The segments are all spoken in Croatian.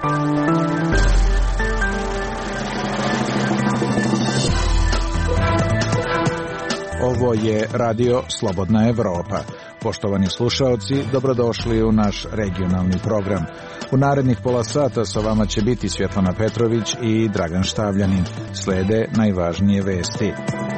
Ovo je Radio Slobodna Evropa. Poštovani slušaoci, dobrodošli u naš regionalni program. U narednih pola sata sa vama će biti Svjetlana Petrović i Dragan Štavljanin. Slede najvažnije vesti.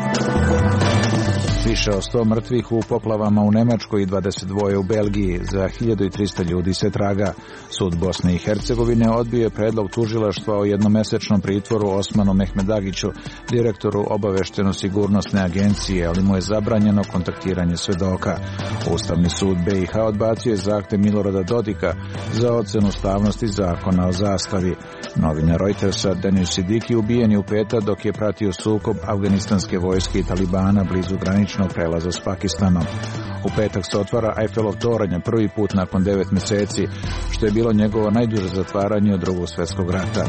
Više od 100 mrtvih u poplavama u Nemačkoj i 22 u Belgiji. Za 1300 ljudi se traga. Sud Bosne i Hercegovine odbio je predlog tužilaštva o jednomesečnom pritvoru Osmanu Mehmedagiću, direktoru obaveštajno-sigurnosne agencije, ali mu je zabranjeno kontaktiranje svedoka. Ustavni sud BiH odbacio je zahtev Milorada Dodika za ocenu ustavnosti zakona o zastavi. Novinar Reutersa Denis Sidiki ubijen je u petak dok je pratio sukob afganistanske vojske i Talibana blizu graničnog prelaza s Pakistanom. U petak se otvara Eiffelov toranj prvi put nakon 9 mjeseci, što je bilo njegovo najduže zatvaranje od Drugog svjetskog rata.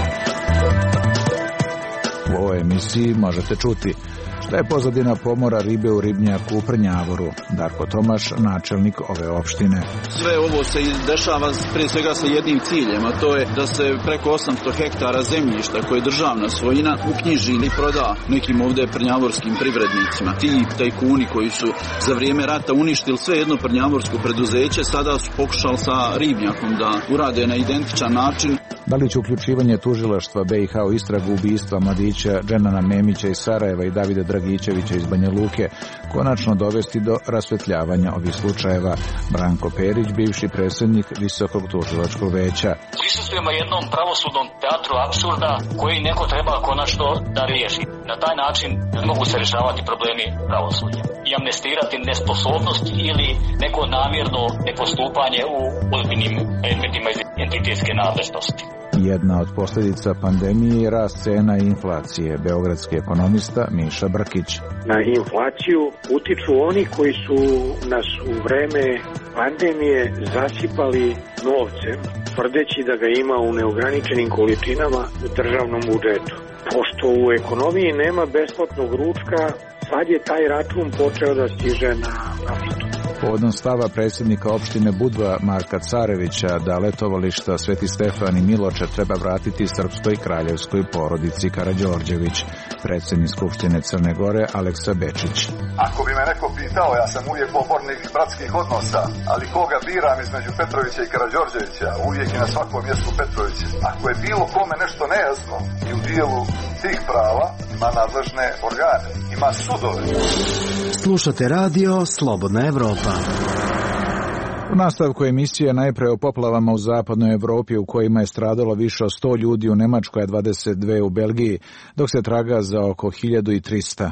U ovoj emisiji možete čuti šta je pozadina pomora ribe u ribnjaku u Prnjavoru. Darko Tomaš, načelnik ove opštine. Sve ovo se dešava prije svega sa jednim ciljem, a to je da se preko 800 hektara zemljišta koje je državna svojina uknjiži ili proda nekim ovdje prnjavorskim privrednicima. Ti tajkuni koji su za vrijeme rata uništili sve jedno prnjavorsko preduzeće, sada su pokušali sa ribnjakom da urade na identičan način. Da li će uključivanje tužilaštva BiH u istragu ubistva mladića Dženana Memića iz Sarajeva i Davida Dragićevića iz Banja Luke konačno dovesti do rasvetljavanja ovih slučajeva? Branko Perić, bivši predsjednik Visokog tužilačkog veća. Prisustvujemo jednom pravosudnom teatru apsurda koji neko treba konačno da riješi. Na taj način mogu se rješavati problemi pravosuđa i amnestirati nesposobnost ili neko namjerno nepostupanje u ozbiljnim predmetima iz entitetske nadležnosti. Jedna od posljedica pandemije je rast cena i inflacije. Beogradski ekonomista Miša Brkić. Na inflaciju utiču oni koji su nas u vreme pandemije zasipali novcem, tvrdeći da ga ima u neograničenim količinama u državnom budžetu. Pošto u ekonomiji nema besplatnog ručka, sad je taj račun počeo da stiže na naftu. Povodom stava predsjednika opštine Budva Marka Carevića da letovališta Sveti Stefan i Miloče treba vratiti srpskoj kraljevskoj porodici Karađorđević. Predsjednik Skupštine Crne Gore Aleksa Bečić. Ako bi me neko pitao, ja sam uvijek pobornik bratskih odnosa, ali koga biram između Petrovića i Karađorđevića, uvijek je na svakom mjestu Petrović. Ako je bilo kome nešto nejasno i u dijelu tih prava, ima nadležne organe, ima sudove. Slušate radio Slobodna Evropa. U nastavku emisije najpre o poplavama u zapadnoj Evropi u kojima je stradalo više od 100 ljudi u Nemačkoj, a 22 u Belgiji, dok se traga za oko 1300.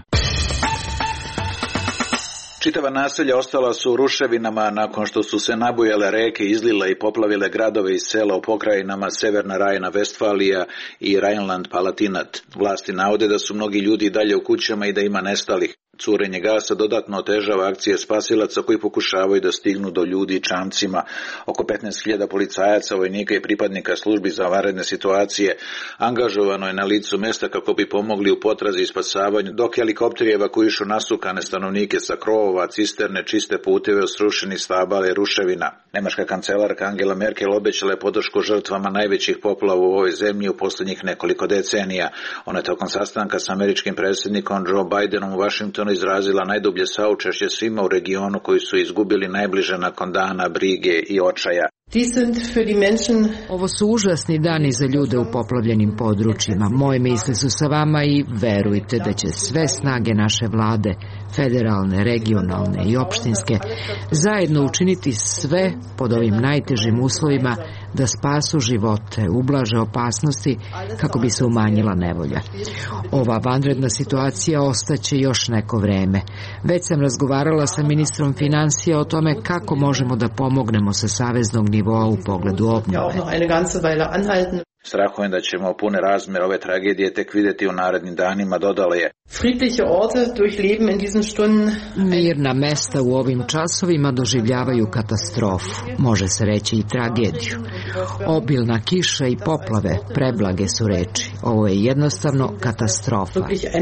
Čitava naselja ostala su u ruševinama nakon što su se nabujale reke, izlile i poplavile gradove i sela u pokrajinama Severna Rajna-Vestfalija i Rajnland-Palatinat. Vlasti navode da su mnogi ljudi dalje u kućama i da ima nestalih. Curenje gasa dodatno otežava akcije spasilaca koji pokušavaju da stignu do ljudi čamcima. Oko 15.000 policajaca, vojnika i pripadnika službi za vanredne situacije angažovano je na licu mjesta kako bi pomogli u potrazi i spasavanju, dok helikopteri evakuišu nasukane stanovnike sa krovova, cisterne, čiste puteve od srušenih stabala i ruševina. Nemačka kancelarka Angela Merkel obećala je podršku žrtvama najvećih poplava u ovoj zemlji u posljednjih nekoliko decenija. Ona je tokom sastanka s američkim predsjednikom Joe Bidenom u Washingtonu izrazila najdublje saučešće svima u regionu koji su izgubili najbliže nakon dana brige i očaja. Ovo su užasni dani za ljude u poplavljenim područjima. Moje misli su sa vama i verujte da će sve snage naše vlade, federalne, regionalne i opštinske, zajedno učiniti sve pod ovim najtežim uslovima da spasu živote, ublaže opasnosti kako bi se umanjila nevolja. Ova vanredna situacija ostaće još neko vreme. Već sam razgovarala sa ministrom finansija o tome kako možemo da pomognemo sa saveznog nivoa u pogledu obnove. Strahujem da ćemo pune razmjere ove tragedije tek vidjeti u narednim danima, dodala je. Mirna mesta u ovim časovima doživljavaju katastrofu, može se reći i tragediju. Obilna kiša i poplave, preblage su reči. Ovo je jednostavno katastrofa.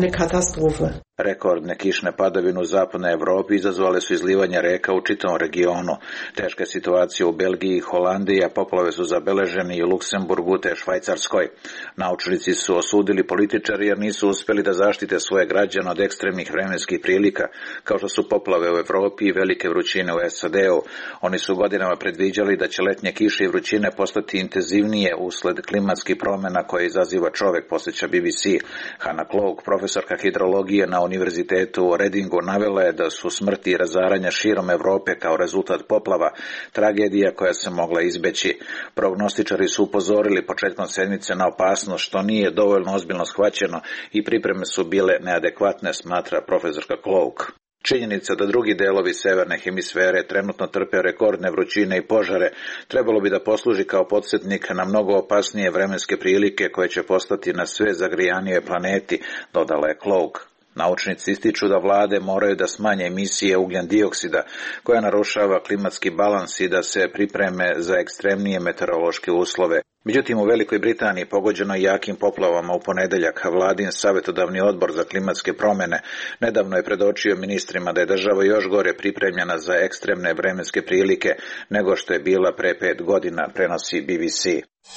Rekordne kišne padavine u zapadnoj Evropi izazvale su izlivanje reka u čitavom regionu. Teška situacija u Belgiji i Holandiji, a poplave su zabeleženi i u Luksemburgu te Švajcarskoj. Naučnici su osudili političari jer nisu uspjeli da zaštite svoje građane od ekstremnih vremenskih prilika, kao što su poplave u Evropi i velike vrućine u SAD-u. Oni su godinama predviđali da će letnje kiše i vrućine postati intenzivnije usled klimatskih promjena koje izaziva čovjek, posjeća BBC. Hannah Cloak, profesorka hidrologije na univerzitetu u Readingu, navela je da su smrti i razaranja širom Europe kao rezultat poplava tragedija koja se mogla izbeći. Prognostičari su upozorili početkom sedmice na opasnost, što nije dovoljno ozbiljno shvaćeno i pripreme su bile neadekvatne, smatra profesorka Cloak. Činjenica da drugi delovi severne hemisfere trenutno trpe rekordne vrućine i požare trebalo bi da posluži kao podsjetnik na mnogo opasnije vremenske prilike koje će postati na sve zagrijanije planeti, dodala je Cloak. Naučnici ističu da vlade moraju da smanje emisije ugljen dioksida koja narušava klimatski balans i da se pripreme za ekstremnije meteorološke uslove. Međutim, u Velikoj Britaniji pogođeno jakim poplavama u ponedeljak, vladin savjetodavni odbor za klimatske promjene nedavno je predočio ministrima da je država još gore pripremljena za ekstremne vremenske prilike nego što je bila pre 5 godina, prenosi BBC.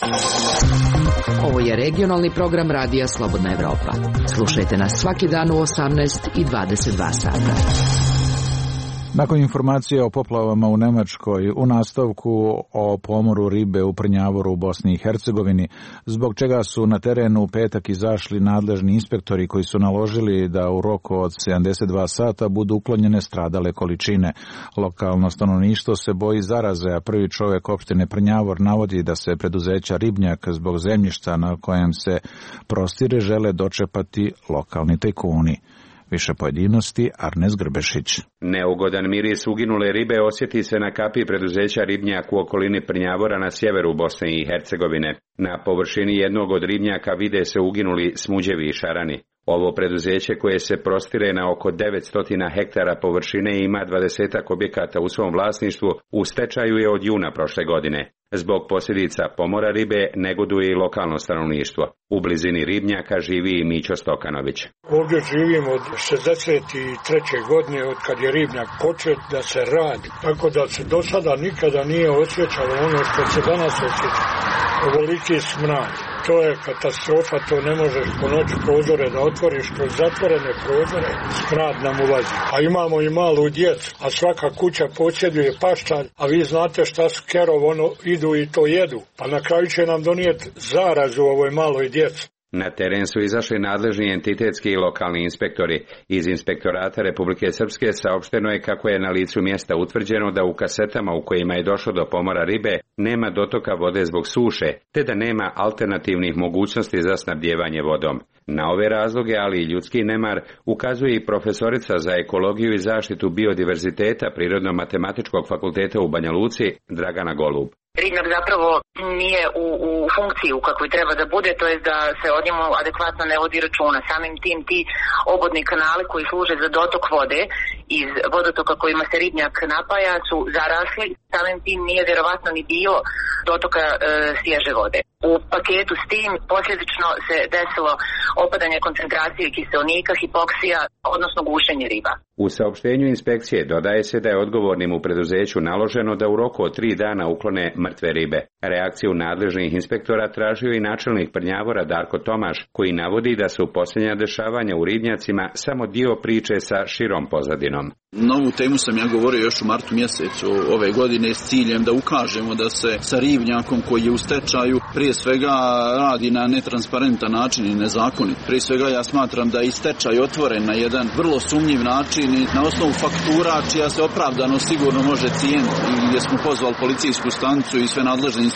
Ovo je regionalni program Radija Slobodna Evropa. Slušajte nas svaki dan u 18 i 22 sata. Nakon informacije o poplavama u Nemačkoj, u nastavku o pomoru ribe u Prnjavoru u Bosni i Hercegovini, zbog čega su na terenu u petak izašli nadležni inspektori koji su naložili da u roku od 72 sata budu uklonjene stradale količine. Lokalno stanovništvo se boji zaraze, a prvi čovjek opštine Prnjavor navodi da se preduzeća Ribnjak zbog zemljišta na kojem se prostire žele dočepati lokalni tajkuni. Više pojedinosti, Arnes Grbešić. Neugodan miris uginule ribe osjeti se na kapi preduzeća Ribnjak u okolini Prnjavora na sjeveru Bosne i Hercegovine. Na površini jednog od ribnjaka vide se uginuli smuđevi i šarani. Ovo preduzeće, koje se prostire na oko 900 hektara površine i ima 20 objekata u svom vlasništvu, u stečaju je od juna prošle godine. Zbog posljedica pomora ribe negoduje i lokalno stanovništvo. U blizini ribnjaka živi i Mićo Stokanović. Ovdje živim od 63. godine, od kad je ribnjak počet da se radi. Tako da se do sada nikada nije osjećalo ono što se danas osjeća. Ovoliki smrad. To je katastrofa, to ne možeš po noći prozore da otvoriš, kroz zatvorene prozore smrad nam ulazi. A imamo i malu djecu, a svaka kuća posjeduje paštalj, a vi znate šta su kerov, ono idu i to jedu. Pa na kraju će nam donijeti zarazu ovoj maloj djeci. Na teren su izašli nadležni entitetski i lokalni inspektori. Iz Inspektorata Republike Srpske saopšteno je kako je na licu mjesta utvrđeno da u kasetama u kojima je došlo do pomora ribe nema dotoka vode zbog suše, te da nema alternativnih mogućnosti za snabdijevanje vodom. Na ove razloge, ali i ljudski nemar, ukazuje i profesorica za ekologiju i zaštitu biodiverziteta Prirodno-matematičkog fakulteta u Banja Luci, Dragana Golub. Ribnjak zapravo nije u funkciji u kakvoj treba da bude, to je da se o njemu adekvatno ne vodi računa. Samim tim ti obodni kanali koji služe za dotok vode iz vodotoka kojima se ribnjak napaja su zarasli, samim tim nije vjerovatno ni bilo dotoka svježe vode. U paketu s tim posljedično se desilo opadanje koncentracije kiseonika, hipoksija, odnosno gušenje riba. U saopštenju inspekcije dodaje se da je odgovornim u preduzeću naloženo da u roku od 3 dana uklone mrtve ribe. Reakciju nadležnih inspektora tražio i načelnik Prnjavora Darko Tomaš, koji navodi da su posljednja dešavanja u ribnjacima samo dio priče sa širom pozadinom. Na ovu temu sam ja govorio još u martu mjesecu ove godine s ciljem da ukažemo da se sa ribnjakom koji je u stečaju prije svega radi na netransparentan način i nezakonit. Prije svega ja smatram da je stečaj otvoren na jedan vrlo sumnjiv način i na osnovu faktura čija se opravdano sigurno može cijeniti, gdje smo pozvali policijsku stanicu i sve nadležne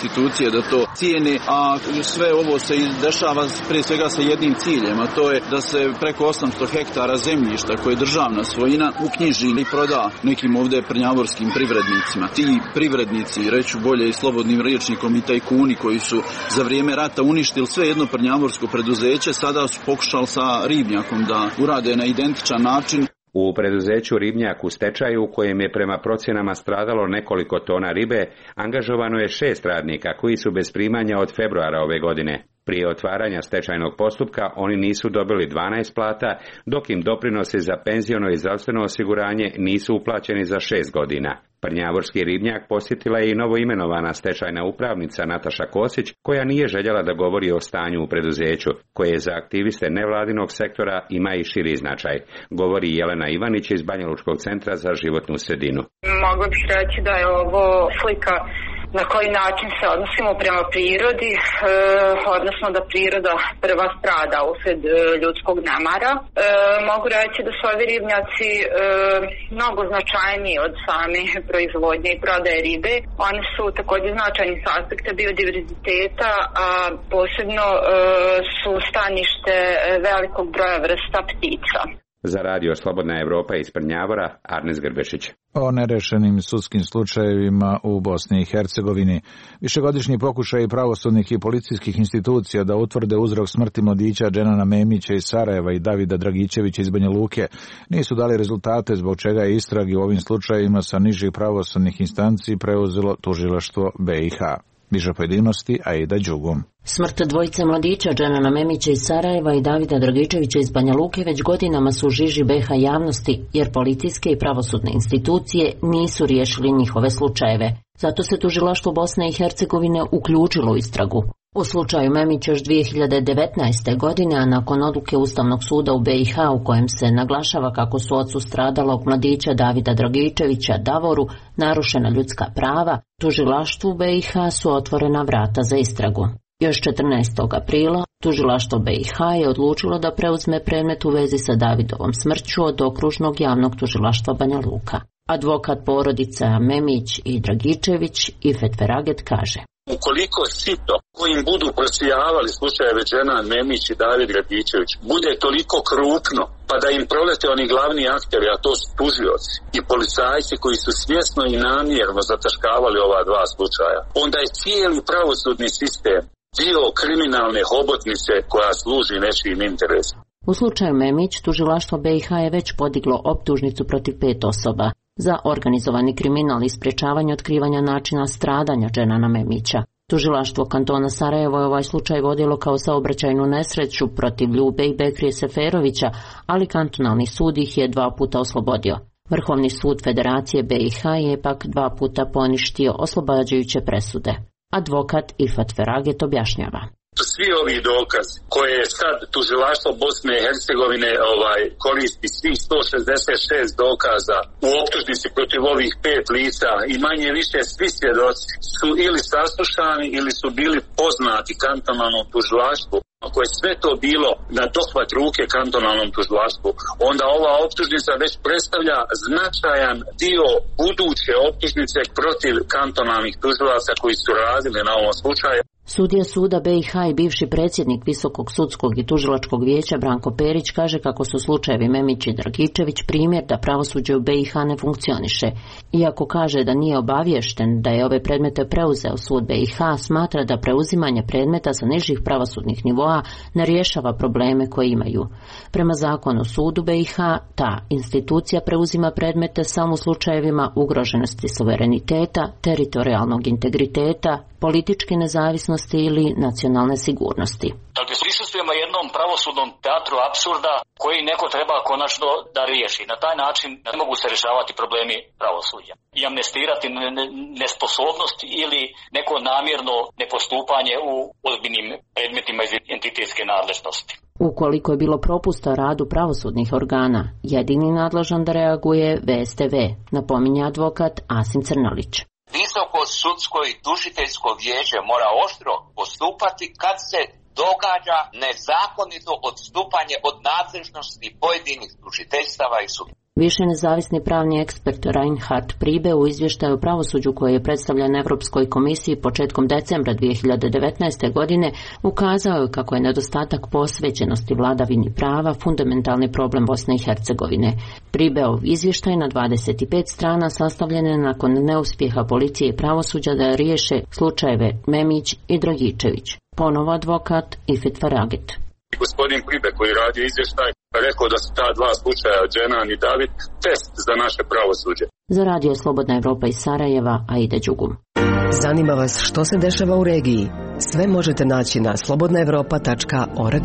institucije da to cijene, a sve ovo se dešava prije svega sa jednim ciljem, a to je da se preko 800 hektara zemljišta koje je državna svojina uknjiži i proda nekim ovdje prnjavorskim privrednicima. Ti privrednici, reću bolje i slobodnim rječnikom, i tajkuni koji su za vrijeme rata uništili sve jedno prnjavorsko preduzeće, sada su pokušali sa ribnjakom da urade na identičan način. U preduzeću Ribnjak u stečaju, u kojem je prema procjenama stradalo nekoliko tona ribe, angažovano je 6 radnika koji su bez primanja od februara ove godine. Prije otvaranja stečajnog postupka oni nisu dobili 12 plata, dok im doprinosi za penziono i zdravstveno osiguranje nisu uplaćeni za 6 godina. Prnjavorski Ribnjak posjetila je i novoimenovana stečajna upravnica Nataša Kosić, koja nije željela da govori o stanju u preduzeću, koje za aktiviste nevladinog sektora ima i širi značaj. Govori Jelena Ivanić iz Banjalučkog centra za životnu sredinu. Mogla bih reći da je ovo slika na koji način se odnosimo prema prirodi, odnosno da priroda prva strada usred ljudskog nemara. Mogu reći da su ovi ribnjaci mnogo značajniji od same proizvodnje i prodaje ribe. Oni su također značajni s aspekta biodiverziteta, a posebno su stanište velikog broja vrsta ptica. Za radio Slobodna Evropa iz Prnjavora, Arnes Grbešić. O nerešenim sudskim slučajevima u Bosni i Hercegovini. Višegodišnji pokušaj pravosudnih i policijskih institucija da utvrde uzrok smrti mladića Dženana Memića iz Sarajeva i Davida Dragičevića iz Banja Luke nisu dali rezultate, zbog čega je istrage u ovim slučajevima sa nižih pravosudnih instanci preuzelo tužilaštvo BiH. Više pojedinosti, Aida Đugum. Smrt dvojice mladića Dženana Memića iz Sarajeva i Davida Dragičevića iz Banja Luke već godinama su u žiži BiH javnosti, jer policijske i pravosudne institucije nisu riješili njihove slučajeve. Zato se tužilaštvo Bosne i Hercegovine uključilo u istragu. U slučaju Memić još 2019. godine, a nakon odluke Ustavnog suda u BiH u kojem se naglašava kako su ocu stradalog mladića Davida Dragičevića Davoru narušena ljudska prava, tužilaštvu BiH su otvorena vrata za istragu. Još 14. aprila tužilaštvo BiH je odlučilo da preuzme predmet u vezi sa Davidovom smrću od okružnog javnog tužilaštva Banja Luka. Advokat porodica Memić i Dragičević, Ifet Feraget, kaže: Ukoliko sito kojim budu prosijavali slučajeve Dženan Memić i David Dragičević bude toliko krupno, pa da im prolete oni glavni akteri, a to su tužioci i policajci koji su svjesno i namjerno zataškavali ova dva slučaja, onda je cijeli pravosudni sistem dio kriminalne hobotnice koja služi nečijim interesom. U slučaju Memić, tužilaštvo BiH je već podiglo optužnicu protiv 5 osoba za organizovani kriminal i sprečavanje otkrivanja načina stradanja Dženana Memića. Tužilaštvo kantona Sarajevo je ovaj slučaj vodilo kao saobraćajnu nesreću protiv Ljube i Bekrije Seferovića, ali kantonalni sud ih je 2 puta oslobodio. Vrhovni sud Federacije BiH je pak 2 puta poništio oslobađajuće presude. Advokat Ifat Feraget objašnjava: Svi ovi dokazi koje je sad tužilaštvo Bosne i Hercegovine koristi, svih 166 dokaza u optužnici protiv ovih 5 lica i manje više svi svjedoci su ili saslušani ili su bili poznati kantonalnom tužilaštvu. Ako je sve to bilo na dohvat ruke kantonalnom tužilaštvu, onda ova optužnica već predstavlja značajan dio buduće optužnice protiv kantonalnih tužilaca koji su radili na ovom slučaju. Sudija suda BiH i bivši predsjednik Visokog sudskog i tužilačkog vijeća Branko Perić kaže kako su slučajevi Memić i Dragičević primjer da pravosuđe u BiH ne funkcioniše. Iako kaže da nije obaviješten da je ove predmete preuzeo sud BiH, smatra da preuzimanje predmeta sa nižih pravosudnih nivoa ne rješava probleme koje imaju. Prema zakonu o sudu BiH, ta institucija preuzima predmete samo u slučajevima ugroženosti suvereniteta, teritorijalnog integriteta, političke nezavisnosti ili nacionalne sigurnosti. Dakle, prisustvujemo jednom pravosudnom teatru apsurda koji neko treba konačno da riješi. Na taj način ne mogu se rješavati problemi pravosuđa i amnestirati nesposobnost ili neko namjerno nepostupanje u ozbiljnim predmetima iz entitetske nadležnosti. Ukoliko je bilo propusta o radu pravosudnih organa, jedini nadležan da reaguje VSTV, napominje advokat Asim Crnalić. Visoko sudsko i tužiteljsko vijeće mora oštro postupati kad se događa nezakonito odstupanje od nadležnosti pojedinih tužiteljstava i sudova. Više nezavisni pravni ekspert Reinhard Priebe u izvještaju o pravosuđu koji je predstavljen Evropskoj komisiji početkom decembra 2019. godine ukazao je kako je nedostatak posvećenosti vladavini prava fundamentalni problem Bosne i Hercegovine. Pribeov izvještaj na 25 strana sastavljen je nakon neuspjeha policije i pravosuđa da riješe slučajeve Memić i Dragičević. Ponovo advokat Ifet Faragit. Gospodin Pribe koji radi izvještaj rekao da su ta dva slučaja, Dženan i David, test za naše pravosuđe. Za radio Slobodna Evropa iz Sarajeva, Aida Đugum. Zanima vas što se dešava u regiji? Sve možete naći na slobodnaevropa.org.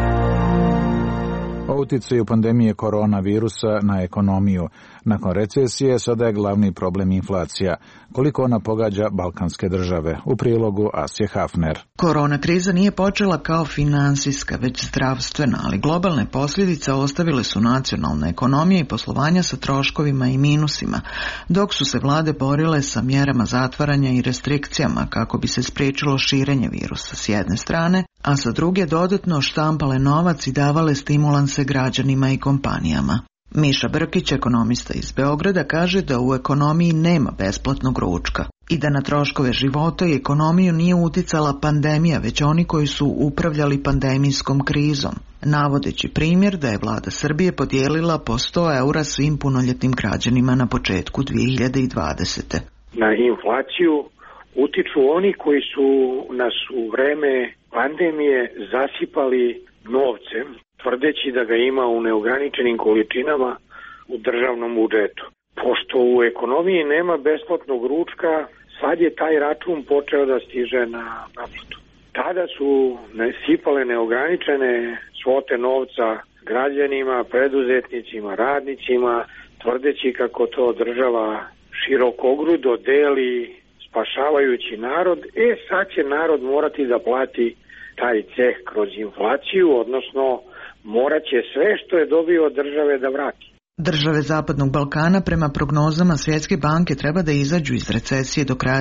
O uticaju pandemije koronavirusa na ekonomiju. Nakon recesije sada je glavni problem inflacija. Koliko ona pogađa balkanske države? U prilogu Asje Hafner. Korona kriza nije počela kao finansijska, već zdravstvena, ali globalne posljedice ostavile su nacionalne ekonomije i poslovanja sa troškovima i minusima, dok su se vlade borile sa mjerama zatvaranja i restrikcijama kako bi se spriječilo širenje virusa s jedne strane, a sa druge dodatno štampale novac i davale stimulanse građanima i kompanijama. Miša Brkić, ekonomista iz Beograda, kaže da u ekonomiji nema besplatnog ručka i da na troškove života i ekonomiju nije uticala pandemija, već oni koji su upravljali pandemijskom krizom, navodeći primjer da je vlada Srbije podijelila po 100 eura svim punoljetnim građanima na početku 2020. Na inflaciju utiču oni koji su nas u vreme pandemije zasipali novcem, tvrdeći da ga ima u neograničenim količinama u državnom budžetu. Pošto u ekonomiji nema besplatnog ručka, sad je taj račun počeo da stiže na naplatu. Tada su sipale neograničene svote novca građanima, preduzetnicima, radnicima, tvrdeći kako to država širokogrudo deli spašavajući narod. Sad će narod morati da plati taj ceh kroz inflaciju, odnosno morat će sve što je dobio od države da vrati. Države Zapadnog Balkana prema prognozama Svjetske banke treba da izađu iz recesije do kraja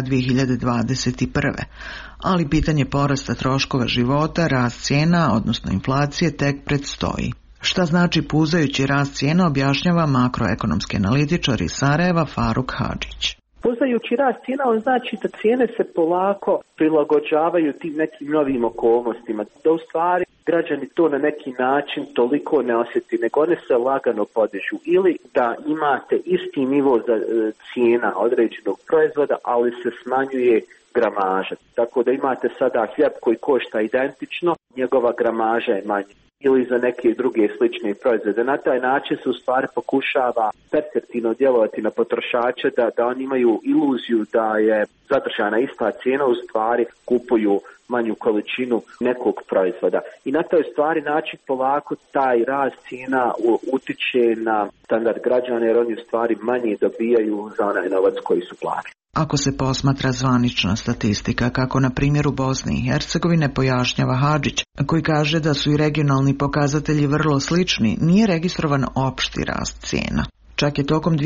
2021. Ali pitanje porasta troškova života, rast cijena, odnosno inflacije, tek predstoji. Šta znači puzajući rast cijena objašnjava makroekonomski analitičar iz Sarajeva Faruk Hadžić. Puzajući rast cijena, on znači da cijene se polako prilagođavaju tim nekim novim okolnostima, da u stvari građani to na neki način toliko ne osjeti, nego one se lagano podižu. Ili da imate isti nivo za cijena određenog proizvoda, ali se smanjuje gramaža. Tako da imate sada hljeb koji košta identično, njegova gramaža je manja. Ili za neke druge slične proizvode. Na taj način se u stvari pokušava perceptivno djelovati na potrošače da oni imaju iluziju da je zadržana ista cijena, u stvari kupuju manju količinu nekog proizvoda. I na taj stvari način polako taj rast cijena utiče na standard građana, jer oni u stvari manje dobijaju za onaj novac koji su platili. Ako se posmatra zvanična statistika, kako na primjeru Bosne i Hercegovine pojašnjava Hadžić, koji kaže da su i regionalni pokazatelji vrlo slični, nije registrovan opšti rast cijena. Čak je tokom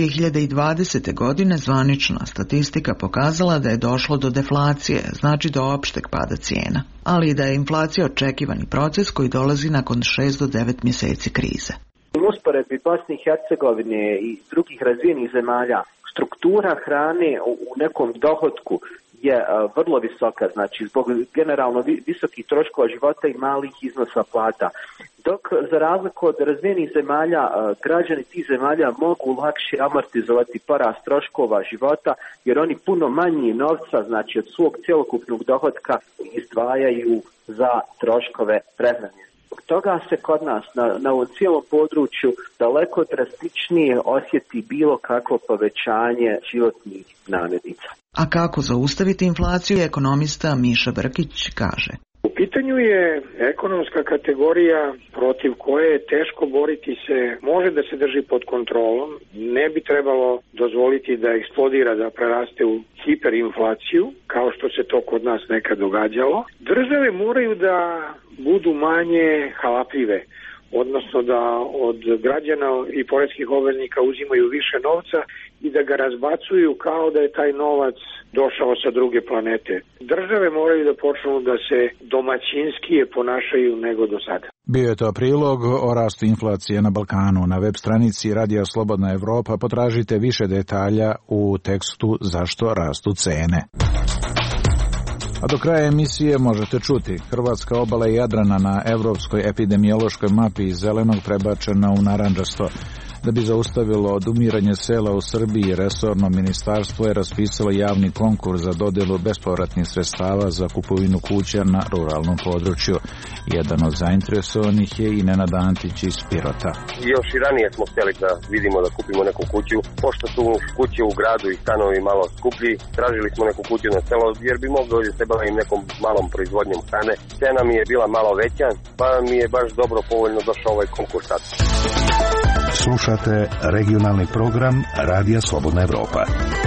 2020. godine zvanična statistika pokazala da je došlo do deflacije, znači do opšteg pada cijena, ali i da je inflacija očekivani proces koji dolazi nakon 6 do 9 mjeseci krize. U usporedbi Bosne i Hercegovine i drugih razvijenih zemalja, struktura hrane u nekom dohotku je vrlo visoka, znači zbog generalno visokih troškova života i malih iznosa plata. Dok za razliku od razvijenih zemalja, građani tih zemalja mogu lakše amortizovati porast troškova života, jer oni puno manje novca, znači od svog cjelokupnog dohotka, izdvajaju za troškove prehrane. Zbog toga se kod nas na ovom cijelom području daleko drastičnije osjeti bilo kakvo povećanje životnih namirnica. A kako zaustaviti inflaciju, ekonomista Miša Brkić kaže. U pitanju je ekonomska kategorija protiv koje je teško boriti se, može da se drži pod kontrolom, ne bi trebalo dozvoliti da eksplodira, da preraste u hiperinflaciju, kao što se to kod nas nekad događalo. Države moraju da budu manje halapljive odnosno da od građana i poreskih obveznika uzimaju više novca i da ga razbacuju kao da je taj novac došao sa druge planete. Države moraju da počnu da se domaćinskije ponašaju nego do sada. Bio je to prilog o rastu inflacije na Balkanu. Na web stranici Radija Slobodna Evropa potražite više detalja u tekstu Zašto rastu cene. A do kraja emisije možete čuti: hrvatska obala Jadrana na evropskoj epidemiološkoj mapi iz zelenog prebačena u narandžasto. Da bi zaustavilo odumiranje sela u Srbiji, resorno ministarstvo je raspisalo javni konkurs za dodelu bespovratnih sredstava za kupovinu kuća na ruralnom području. Jedan od zainteresovanih je i Nenad Antić iz Pirota. Još i ranije smo htjeli da vidimo da kupimo neku kuću, pošto su kuće u gradu i stanovi malo skuplji, tražili smo neku kuću na selo jer bi mogli ovdje se bavim nekom malom proizvodnjom hrane. Cena mi je bila malo veća, pa mi je baš dobro povoljno došao ovaj konkurs sad. Slušate regionalni program Radija Slobodna Evropa.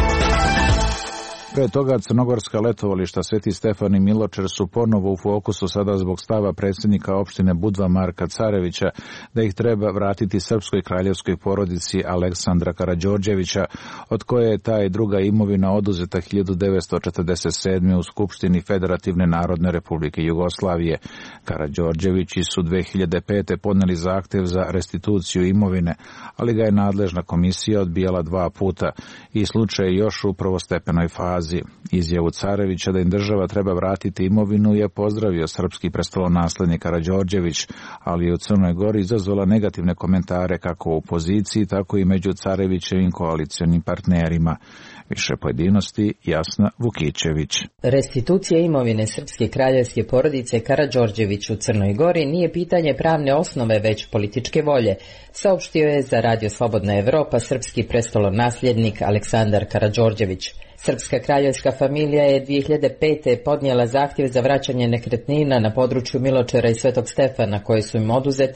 Pre toga crnogorska letovališta Sveti Stefan i Miločer su ponovo u fokusu sada zbog stava predsjednika opštine Budva Marka Carevića da ih treba vratiti srpskoj kraljevskoj porodici Aleksandra Karađorđevića, od koje je ta i druga imovina oduzeta 1947. u Skupštini Federativne Narodne Republike Jugoslavije. Karađorđevići su 2005. podneli zahtev za restituciju imovine, ali ga je nadležna komisija odbijala 2 puta i slučaj je još u prvostepenoj fazi. Izjavu Carevića da im država treba vratiti imovinu je pozdravio srpski prestolonaslednik Karađorđević, ali je u Crnoj Gori izazvala negativne komentare kako u opoziciji, tako i među Carevićevim koalicionim partnerima. Više pojedinosti Jasna Vukićević. Restitucija imovine srpske kraljevske porodice Karađorđević u Crnoj Gori nije pitanje pravne osnove, već političke volje, saopštio je za Radio Slobodna Evropa srpski prestolonasljednik Aleksandar Karađorđević. Srpska kraljevska familija je 2005. podnijela zahtjev za vraćanje nekretnina na području Miločera i Svetog Stefana, koje su im oduzete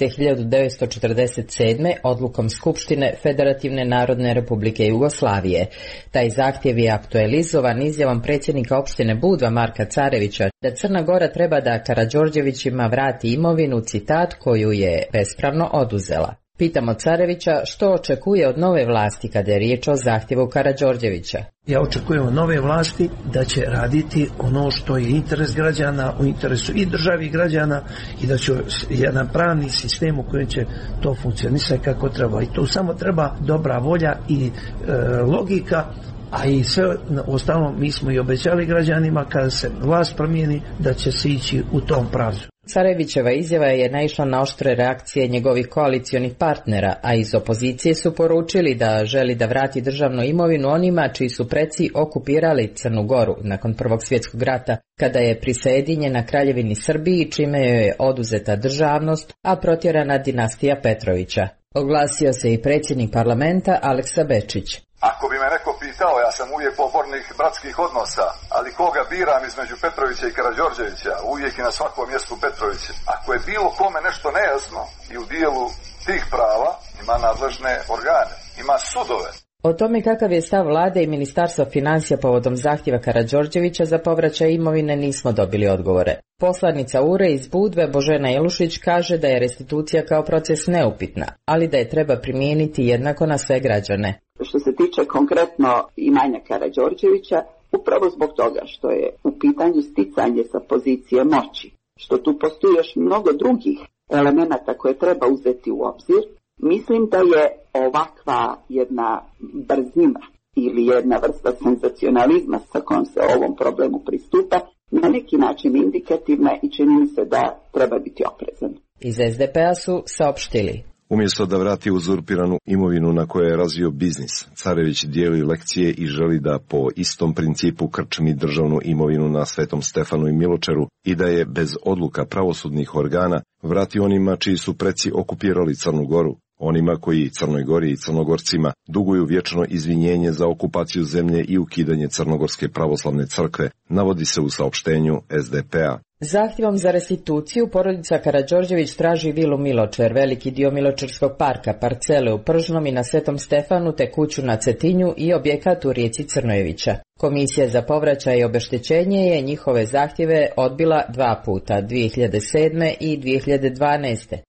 1947. odlukom Skupštine Federativne Narodne Republike Jugoslavije. Taj zahtjev je aktualizovan izjavom predsjednika opštine Budva Marka Carevića da Crna Gora treba da Karađorđevićima vrati imovinu, citat, koju je bespravno oduzela. Pitamo Carevića što očekuje od nove vlasti kada je riječ o zahtjevu Karađorđevića. Ja očekujem od nove vlasti da će raditi ono što je interes građana, u interesu i državi i građana, i da će jedan pravni sistem u kojem će to funkcionisati kako treba. I to samo treba dobra volja i logika, a i sve ostalo mi smo i obećali građanima kada se vlast promijeni da će se ići u tom pravcu. Carevićeva izjava je naišla na oštre reakcije njegovih koalicionih partnera, a iz opozicije su poručili da želi da vrati državnu imovinu onima čiji su preci okupirali Crnu Goru nakon Prvog svjetskog rata, kada je prisajedinjena Kraljevini Srbiji, čime joj je oduzeta državnost, a protjerana dinastija Petrovića. Oglasio se i predsjednik parlamenta Aleksa Bečić. Ako bi me neko pitao, ja sam uvijek pobornik bratskih odnosa, ali koga biram između Petrovića i Karađorđevića, uvijek i na svakom mjestu Petrovića. Ako je bilo kome nešto nejasno i u dijelu tih prava, ima nadležne organe, ima sudove. O tome kakav je stav vlade i ministarstva financija povodom zahtjeva Karađorđevića za povraćaj imovine nismo dobili odgovore. Poslanica URE iz Budve Božena Ilušić kaže da je restitucija kao proces neupitna, ali da je treba primijeniti jednako na sve građane. Što se tiče konkretno imanja Karađorđevića, upravo zbog toga što je u pitanju sticanje sa pozicije moći, što tu postoji još mnogo drugih elemenata koje treba uzeti u obzir, mislim da je ovakva jedna brzina ili jedna vrsta senzacionalizma sa kojom se ovom problemu pristupa na neki način indikativna i čini mi se da treba biti oprezan. Iz SDP-a su saopštili: umjesto da vrati uzurpiranu imovinu na kojoj je razvio biznis, Carević dijeli lekcije i želi da po istom principu krčmi državnu imovinu na Svetom Stefanu i Miločeru i da je bez odluka pravosudnih organa vrati onima čiji su preci okupirali Crnu Goru, onima koji Crnoj Gori i Crnogorcima duguju vječno izvinjenje za okupaciju zemlje i ukidanje Crnogorske pravoslavne crkve, navodi se u saopštenju SDP-a. Zahtjevom za restituciju porodica Karađorđević traži vilu Miločer, veliki dio Miločerskog parka, parcele u Pržnom i na Svetom Stefanu te kuću na Cetinju i objekat u rijeci Crnojevića. Komisija za povraćaj i obeštećenje je njihove zahtjeve odbila 2 puta, 2007. i 2012.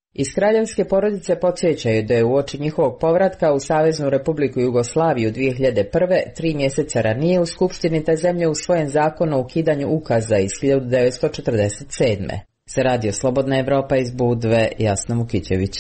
Iz kraljevske porodice podsjećaju da je uoči njihovog povratka u Saveznu Republiku Jugoslaviju 2001. 3 mjeseca ranije u Skupštini te zemlje usvojen zakon o ukidanju ukaza iz 1947. Za Radio Slobodna Evropa iz Budve, Jasna Mukićević.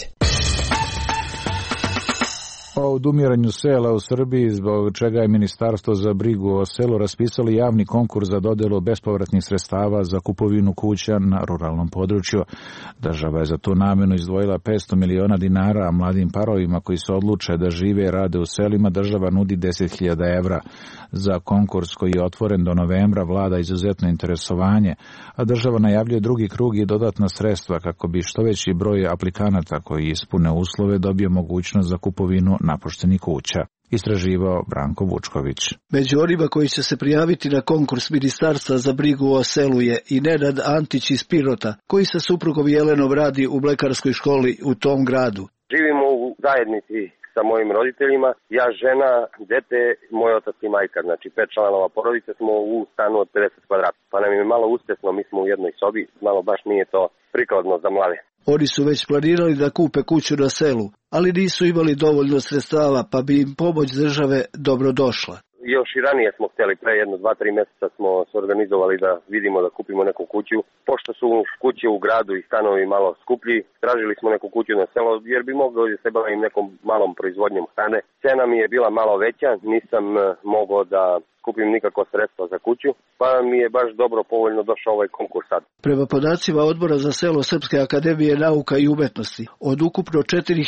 O odumiranju sela u Srbiji, zbog čega je Ministarstvo za brigu o selu raspisalo javni konkurs za dodelu bespovratnih sredstava za kupovinu kuća na ruralnom području. Država je za tu namenu izdvojila 500 miliona dinara, a mladim parovima koji se odluče da žive i rade u selima država nudi 10.000 evra. Za konkurs koji je otvoren do novembra vlada izuzetno interesovanje, a država najavljuje drugi krug i dodatna sredstva kako bi što veći broj aplikanata koji ispune uslove dobio mogućnost za kupovinu napuštenih kuća. Istraživao Branko Vučković. Među onima koji će se prijaviti na konkurs Ministarstva za brigu o selu je i Nenad Antić iz Pirota, koji sa suprugom Jelenom radi u mlekarskoj školi u tom gradu. Živimo u zajednici sa mojim roditeljima, ja, žena, dete, moj otac i majka, znači 5 članova porodice smo u stanu od 50 kvadrata. Pa nam je malo ustesno, mi smo u jednoj sobi, malo baš nije to prikladno za mlade. Oni su već planirali da kupe kuću na selu, ali nisu imali dovoljno sredstava, pa bi im pomoć države dobro došla. Još i ranije smo htjeli, pre 1-2-3 mjeseca smo se organizovali da vidimo da kupimo neku kuću. Pošto su kuće u gradu i stanovi malo skuplji, tražili smo neku kuću na selo jer bi mogli da se bavim nekom malom proizvodnjom hrane. Cena mi je bila malo veća, nisam mogao da kupim nikako sredstva za kuću, pa mi je baš dobro povoljno došao ovaj konkurs sad. Prema podacima Odbora za selo Srpske akademije nauka i umetnosti, od ukupno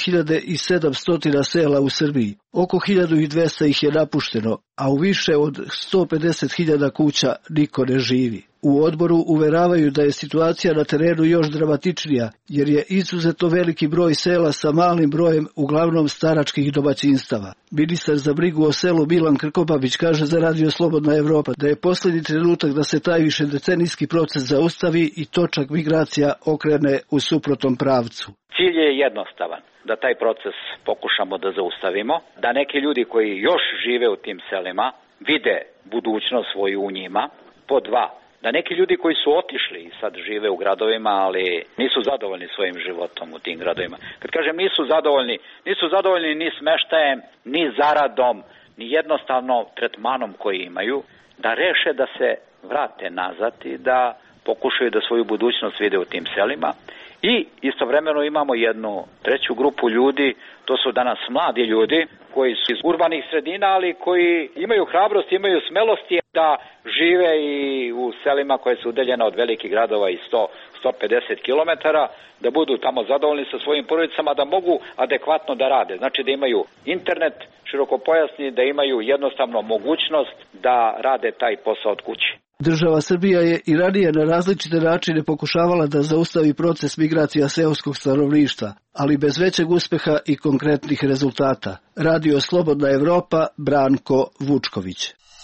4700 sela u Srbiji, oko 1200 ih je napušteno, a u više od 150.000 kuća niko ne živi. U odboru uveravaju da je situacija na terenu još dramatičnija, jer je izuzetno veliki broj sela sa malim brojem uglavnom staračkih domaćinstava. Ministar za brigu o selu Milan Krkobabić kaže za Radio Slobodna Evropa da je posljednji trenutak da se taj višedecenijski proces zaustavi i točak migracija okrene u suprotnom pravcu. Cilj je jednostavan, da taj proces pokušamo da zaustavimo, da neki ljudi koji još žive u tim selima vide budućnost svoju u njima, po 2, da neki ljudi koji su otišli i sad žive u gradovima, ali nisu zadovoljni svojim životom u tim gradovima. Kad kažem nisu zadovoljni ni smeštajem, ni zaradom, ni jednostavno tretmanom koji imaju, da reše da se vrate nazad i da pokušaju da svoju budućnost vide u tim selima. I istovremeno imamo jednu treću grupu ljudi, to su danas mladi ljudi koji su iz urbanih sredina, ali koji imaju hrabrost, imaju smelosti da žive i u selima koje su udaljena od velikih gradova i 100-150 km, da budu tamo zadovoljni sa svojim porodicama, da mogu adekvatno da rade. Znači da imaju internet širokopojasni, da imaju jednostavno mogućnost da rade taj posao od kuće. Država Srbija je i ranije na različite načine pokušavala da zaustavi proces migracija seoskog stanovništva, ali bez većeg uspeha i konkretnih rezultata. Radio Slobodna Evropa, Branko Vučković.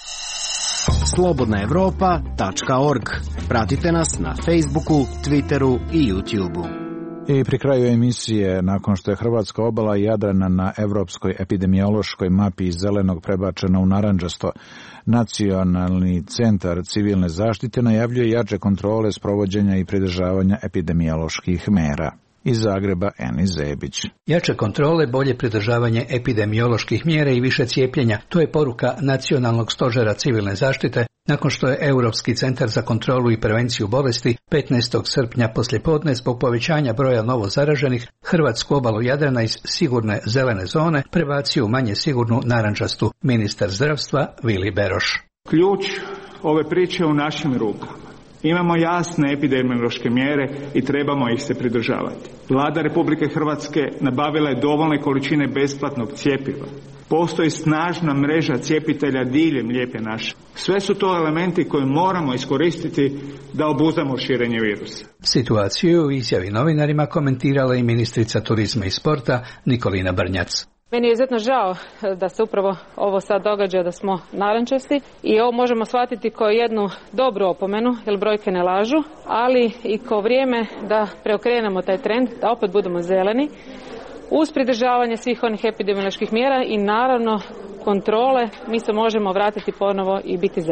slobodnaevropa.org. Pratite nas na Facebooku, Twitteru i YouTubeu. I pri kraju emisije, nakon što je hrvatska obala Jadrana na Evropskoj epidemiološkoj mapi iz zelenog prebačena u narandžasto, Nacionalni centar civilne zaštite najavljuje jače kontrole sprovođenja i pridržavanja epidemioloških mera. Iz Zagreba Eni Zebić. Jače kontrole, bolje pridržavanje epidemioloških mjera i više cijepljenja, to je poruka Nacionalnog stožera civilne zaštite nakon što je Europski centar za kontrolu i prevenciju bolesti 15. srpnja poslijepodne zbog povećanja broja novo zaraženih hrvatsku obalu Jadrana iz sigurne zelene zone prebacio u manje sigurnu narandžastu, ministar zdravstva Vili Beroš. Ključ ove priče u našim rukama. Imamo jasne epidemiološke mjere i trebamo ih se pridržavati. Vlada Republike Hrvatske nabavila je dovoljne količine besplatnog cjepiva. Postoji snažna mreža cjepitelja diljem Lijepe naše. Sve su to elementi koje moramo iskoristiti da obuzdamo širenje virusa. Situaciju u izjavi novinarima komentirala i ministrica turizma i sporta Nikolina Brnjac. Meni je izuzetno žao da se upravo ovo sad događa, da smo narančasti i ovo možemo shvatiti kao jednu dobru opomenu, jer brojke ne lažu, ali i kao vrijeme da preokrenemo taj trend, da opet budemo zeleni, uz pridržavanje svih onih epidemioloških mjera i naravno kontrole, mi se možemo vratiti ponovo i biti zeleni.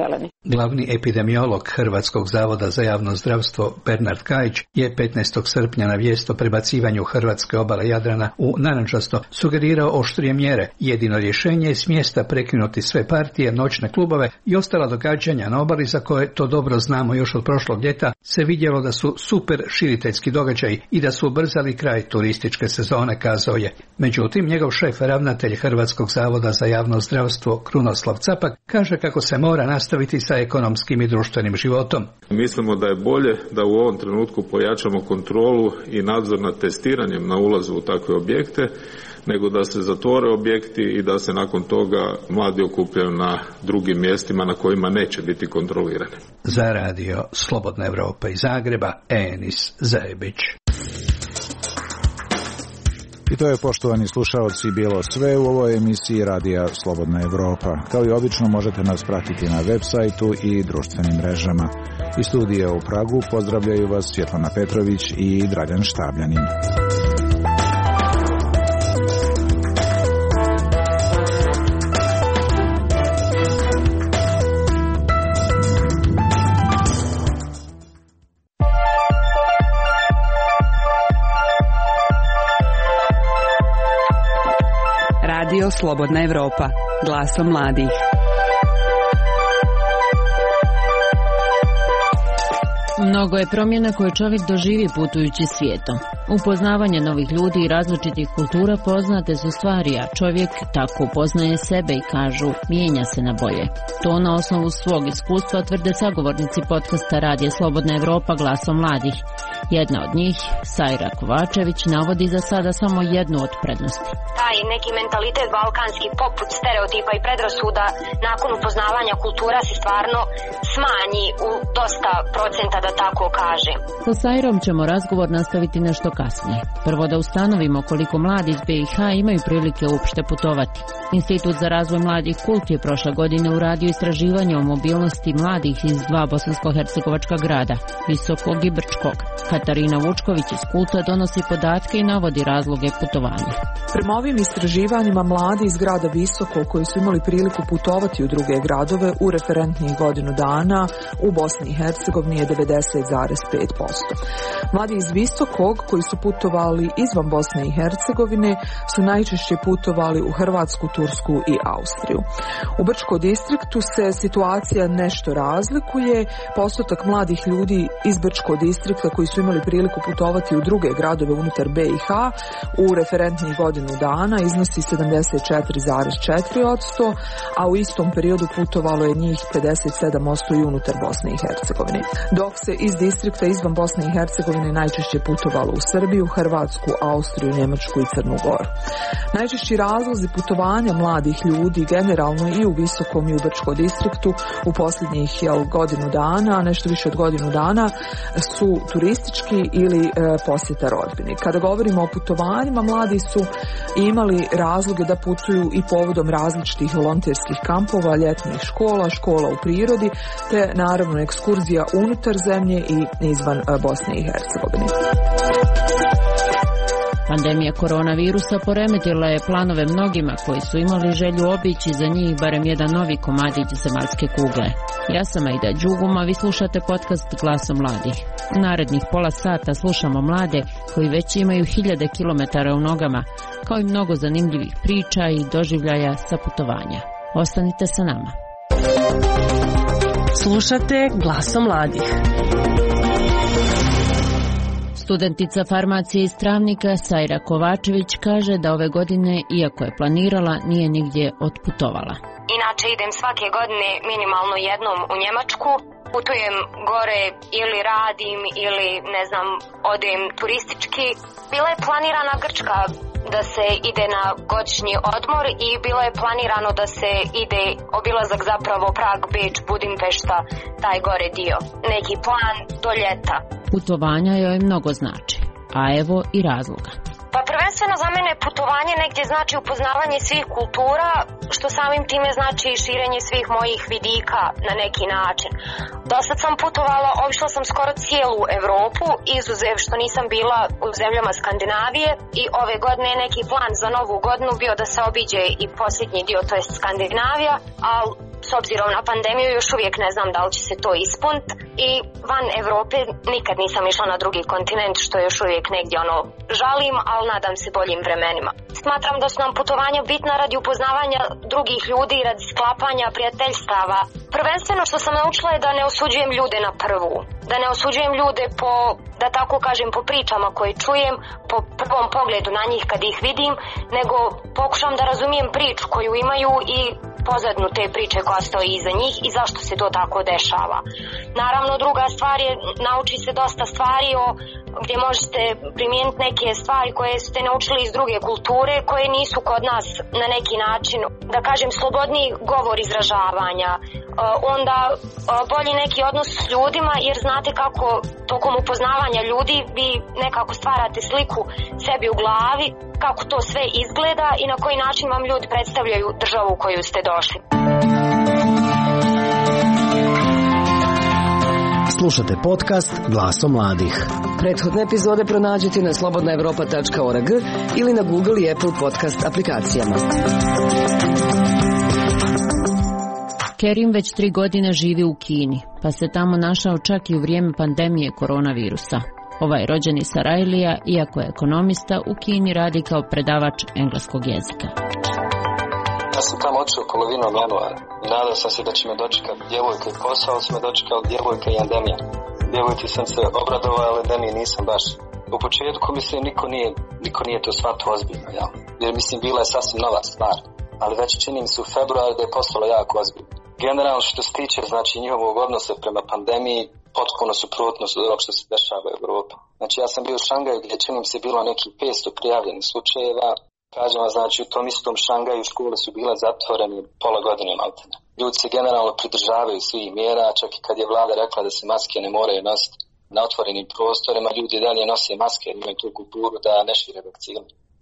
Glavni epidemiolog Hrvatskog zavoda za javno zdravstvo Bernard Kajić je 15. srpnja na vijest o prebacivanju hrvatske obale Jadrana u narančasto sugerirao oštrije mjere. Jedino rješenje je s mjesta prekinuti sve partije, noćne klubove i ostala događanja na obali za koje, to dobro znamo još od prošlog ljeta, se vidjelo da su super širiteljski događaji i da su ubrzali kraj turističke sezone, kazao je. Međutim, njegov šef, ravnatelj Hrvatskog zavoda za javno zdravstvo Krunoslav Capak, kaže kako se mora nastaviti sa ekonomskim i društvenim životom. Mislimo da je bolje da u ovom trenutku pojačamo kontrolu i nadzor nad testiranjem na ulazu u takve objekte, nego da se zatvore objekti i da se nakon toga mladi okupljaju na drugim mjestima na kojima neće biti kontrolirani. Za radio Slobodna Evropa iz Zagreba, Enis Zajebić. I to je, poštovani slušaoci, bilo sve u ovoj emisiji Radija Slobodna Evropa. Kao i obično možete nas pratiti na web sajtu i društvenim mrežama. Iz studija u Pragu pozdravljaju vas Svjetlana Petrović i Dragan Štabljanin. Radio Slobodna Evropa, glasom mladih. Mnogo je promjena koje čovjek doživi putujući svijetom. Upoznavanje novih ljudi i različitih kultura poznate su stvari, a čovjek tako upoznaje sebe i kažu, mijenja se na bolje. To na osnovu svog iskustva tvrde sagovornici podcasta Radija Slobodna Evropa, glasom mladih. Jedna od njih, Sajra Kovačević, navodi za sada samo jednu od prednosti. Taj neki mentalitet balkanski poput stereotipa i predrasuda nakon upoznavanja kultura se stvarno smanji u dosta procenta, da tako kažem. Sa Sajrom ćemo razgovor nastaviti nešto kasnije. Prvo da ustanovimo koliko mladi iz BiH imaju prilike uopšte putovati. Institut za razvoj mladih Kult je prošle godine uradio istraživanje o mobilnosti mladih iz dva bosansko-hercegovačka grada, Visokog i Brčkog. Katarina Vučković iz Kulta donosi podatke i navodi razloge putovanja. Prema ovim istraživanjima mladi iz grada Visoko koji su imali priliku putovati u druge gradove u referentnih godinu dana u Bosni i Hercegovini je 90,5%. Mladi iz Visokog koji su putovali izvan Bosne i Hercegovine su najčešće putovali u Hrvatsku, Tursku i Austriju. U Brčkom distriktu se situacija nešto razlikuje. Postotak mladih ljudi iz Brčkog distrikta koji su imali priliku putovati u druge gradove unutar BiH u referentnih godinu dana iznosi 74,4%, a u istom periodu putovalo je njih 57% i unutar Bosne i Hercegovine. Dok se iz distrikta izvan Bosne i Hercegovine najčešće putovalo u Srbiju, Hrvatsku, Austriju, Njemačku i Crnu Goru. Najčešći razlozi putovanja mladih ljudi generalno i u Visokom i u Brčkom distriktu u posljednjih godinu dana, nešto više od godinu dana, su turistički ili posjeta rodbini. Kada govorimo o putovanjima, mladi su imali razloge da putuju i povodom različitih volonterskih kampova, ljetnih škola, škola u prirodi, te naravno ekskurzija unutar zemlje i izvan Bosne i Hercegovine. Pandemija koronavirusa poremetila je planove mnogima koji su imali želju obići za njih barem jedan novi komadić zemaljske kugle. Ja sam Aida Đuguma, vi slušate podcast Glasom mladih. U narednih pola sata slušamo mlade koji već imaju 1000 kilometara u nogama, kao i mnogo zanimljivih priča i doživljaja sa putovanja. Ostanite sa nama. Slušate Glasom mladih. Studentica farmacije iz Travnika Sajra Kovačević kaže da ove godine, iako je planirala, nije nigdje otputovala. Inače idem svake godine minimalno jednom u Njemačku. Putujem gore ili radim ili ne znam, odem turistički. Bila je planirana Grčka da se ide na godišnji odmor i bilo je planirano da se ide obilazak zapravo Prag, Beč, Budimpešta, taj gore dio. Neki plan do ljeta. Putovanja joj mnogo znači, a evo i razloga. Pa prvenstveno za mene putovanje negdje znači upoznavanje svih kultura, što samim time znači i širenje svih mojih vidika na neki način. Dosad sam putovala, obišla sam skoro cijelu Europu, izuzev što nisam bila u zemljama Skandinavije i ove godine je neki plan za novu godinu bio da se obiđe i posljednji dio, to jest Skandinavija, ali s obzirom na pandemiju još uvijek ne znam da li će se to ispuniti i van Europe nikad nisam išla na drugi kontinent, što još uvijek negdje žalim, ali nadam se boljim vremenima. Smatram da su nam putovanja bitna radi upoznavanja drugih ljudi, radi sklapanja prijateljstava. Prvenstveno što sam naučila je da ne osuđujem ljude na prvu, da ne osuđujem ljude po, da tako kažem, po pričama koje čujem, po prvom pogledu na njih kad ih vidim, nego pokušam da razumijem priču koju imaju i pozadnu te priče koja stoji iza njih i zašto se to tako dešava. Naravno, druga stvar je, nauči se dosta stvari gdje možete primijeniti neke stvari koje ste naučili iz druge kulture, koje nisu kod nas na neki način, da kažem, slobodniji govor izražavanja, onda bolji neki odnos s ljudima, jer znate kako tokom upoznavanja ljudi vi nekako stvarate sliku sebi u glavi, kako to sve izgleda i na koji način vam ljudi predstavljaju državu u koju ste došli. Slušate podcast Glasom mladih. Prethodne epizode pronađite na slobodnaevropa.org ili na Google i Apple podcast aplikacijama. Kerim već 3 godine živi u Kini, pa se tamo našao čak i u vrijeme pandemije koronavirusa. Ovaj rođeni Sarajlija, iako je ekonomista, u Kini radi kao predavač engleskog jezika. Ja sam tamo otišao polovinom januara i nadao sam se da će me dočekati djevojka i posao, su me dočekali djevojka i endemija. Djevojci sam se obradovao, ali endemiji nisam baš. U početku, mislim, niko nije to shvatio ozbiljno, jel? Jer, mislim, bila je sasvim nova stvar. Ali već čini mi se u februaru da je postalo jako ozbiljno. Generalno što se tiče, znači, njihovog odnosa prema pandemiji, potpuno suprotno od onog što se dešava u Evropi. Znači, ja sam bio u Šangaju gdje čini mi se bilo nekih 500 prijavljenih slučajeva. Kažem vam, znači, u tom istom Šangaju škole su bile zatvorene pola godine maltene. Ljudi se generalno pridržavaju svih mjera, čak i kad je vlada rekla da se maske ne moraju nositi na otvorenim prostorima, ljudi dalje nose maske jer imaju tu kulturu da ne šire vakcinu.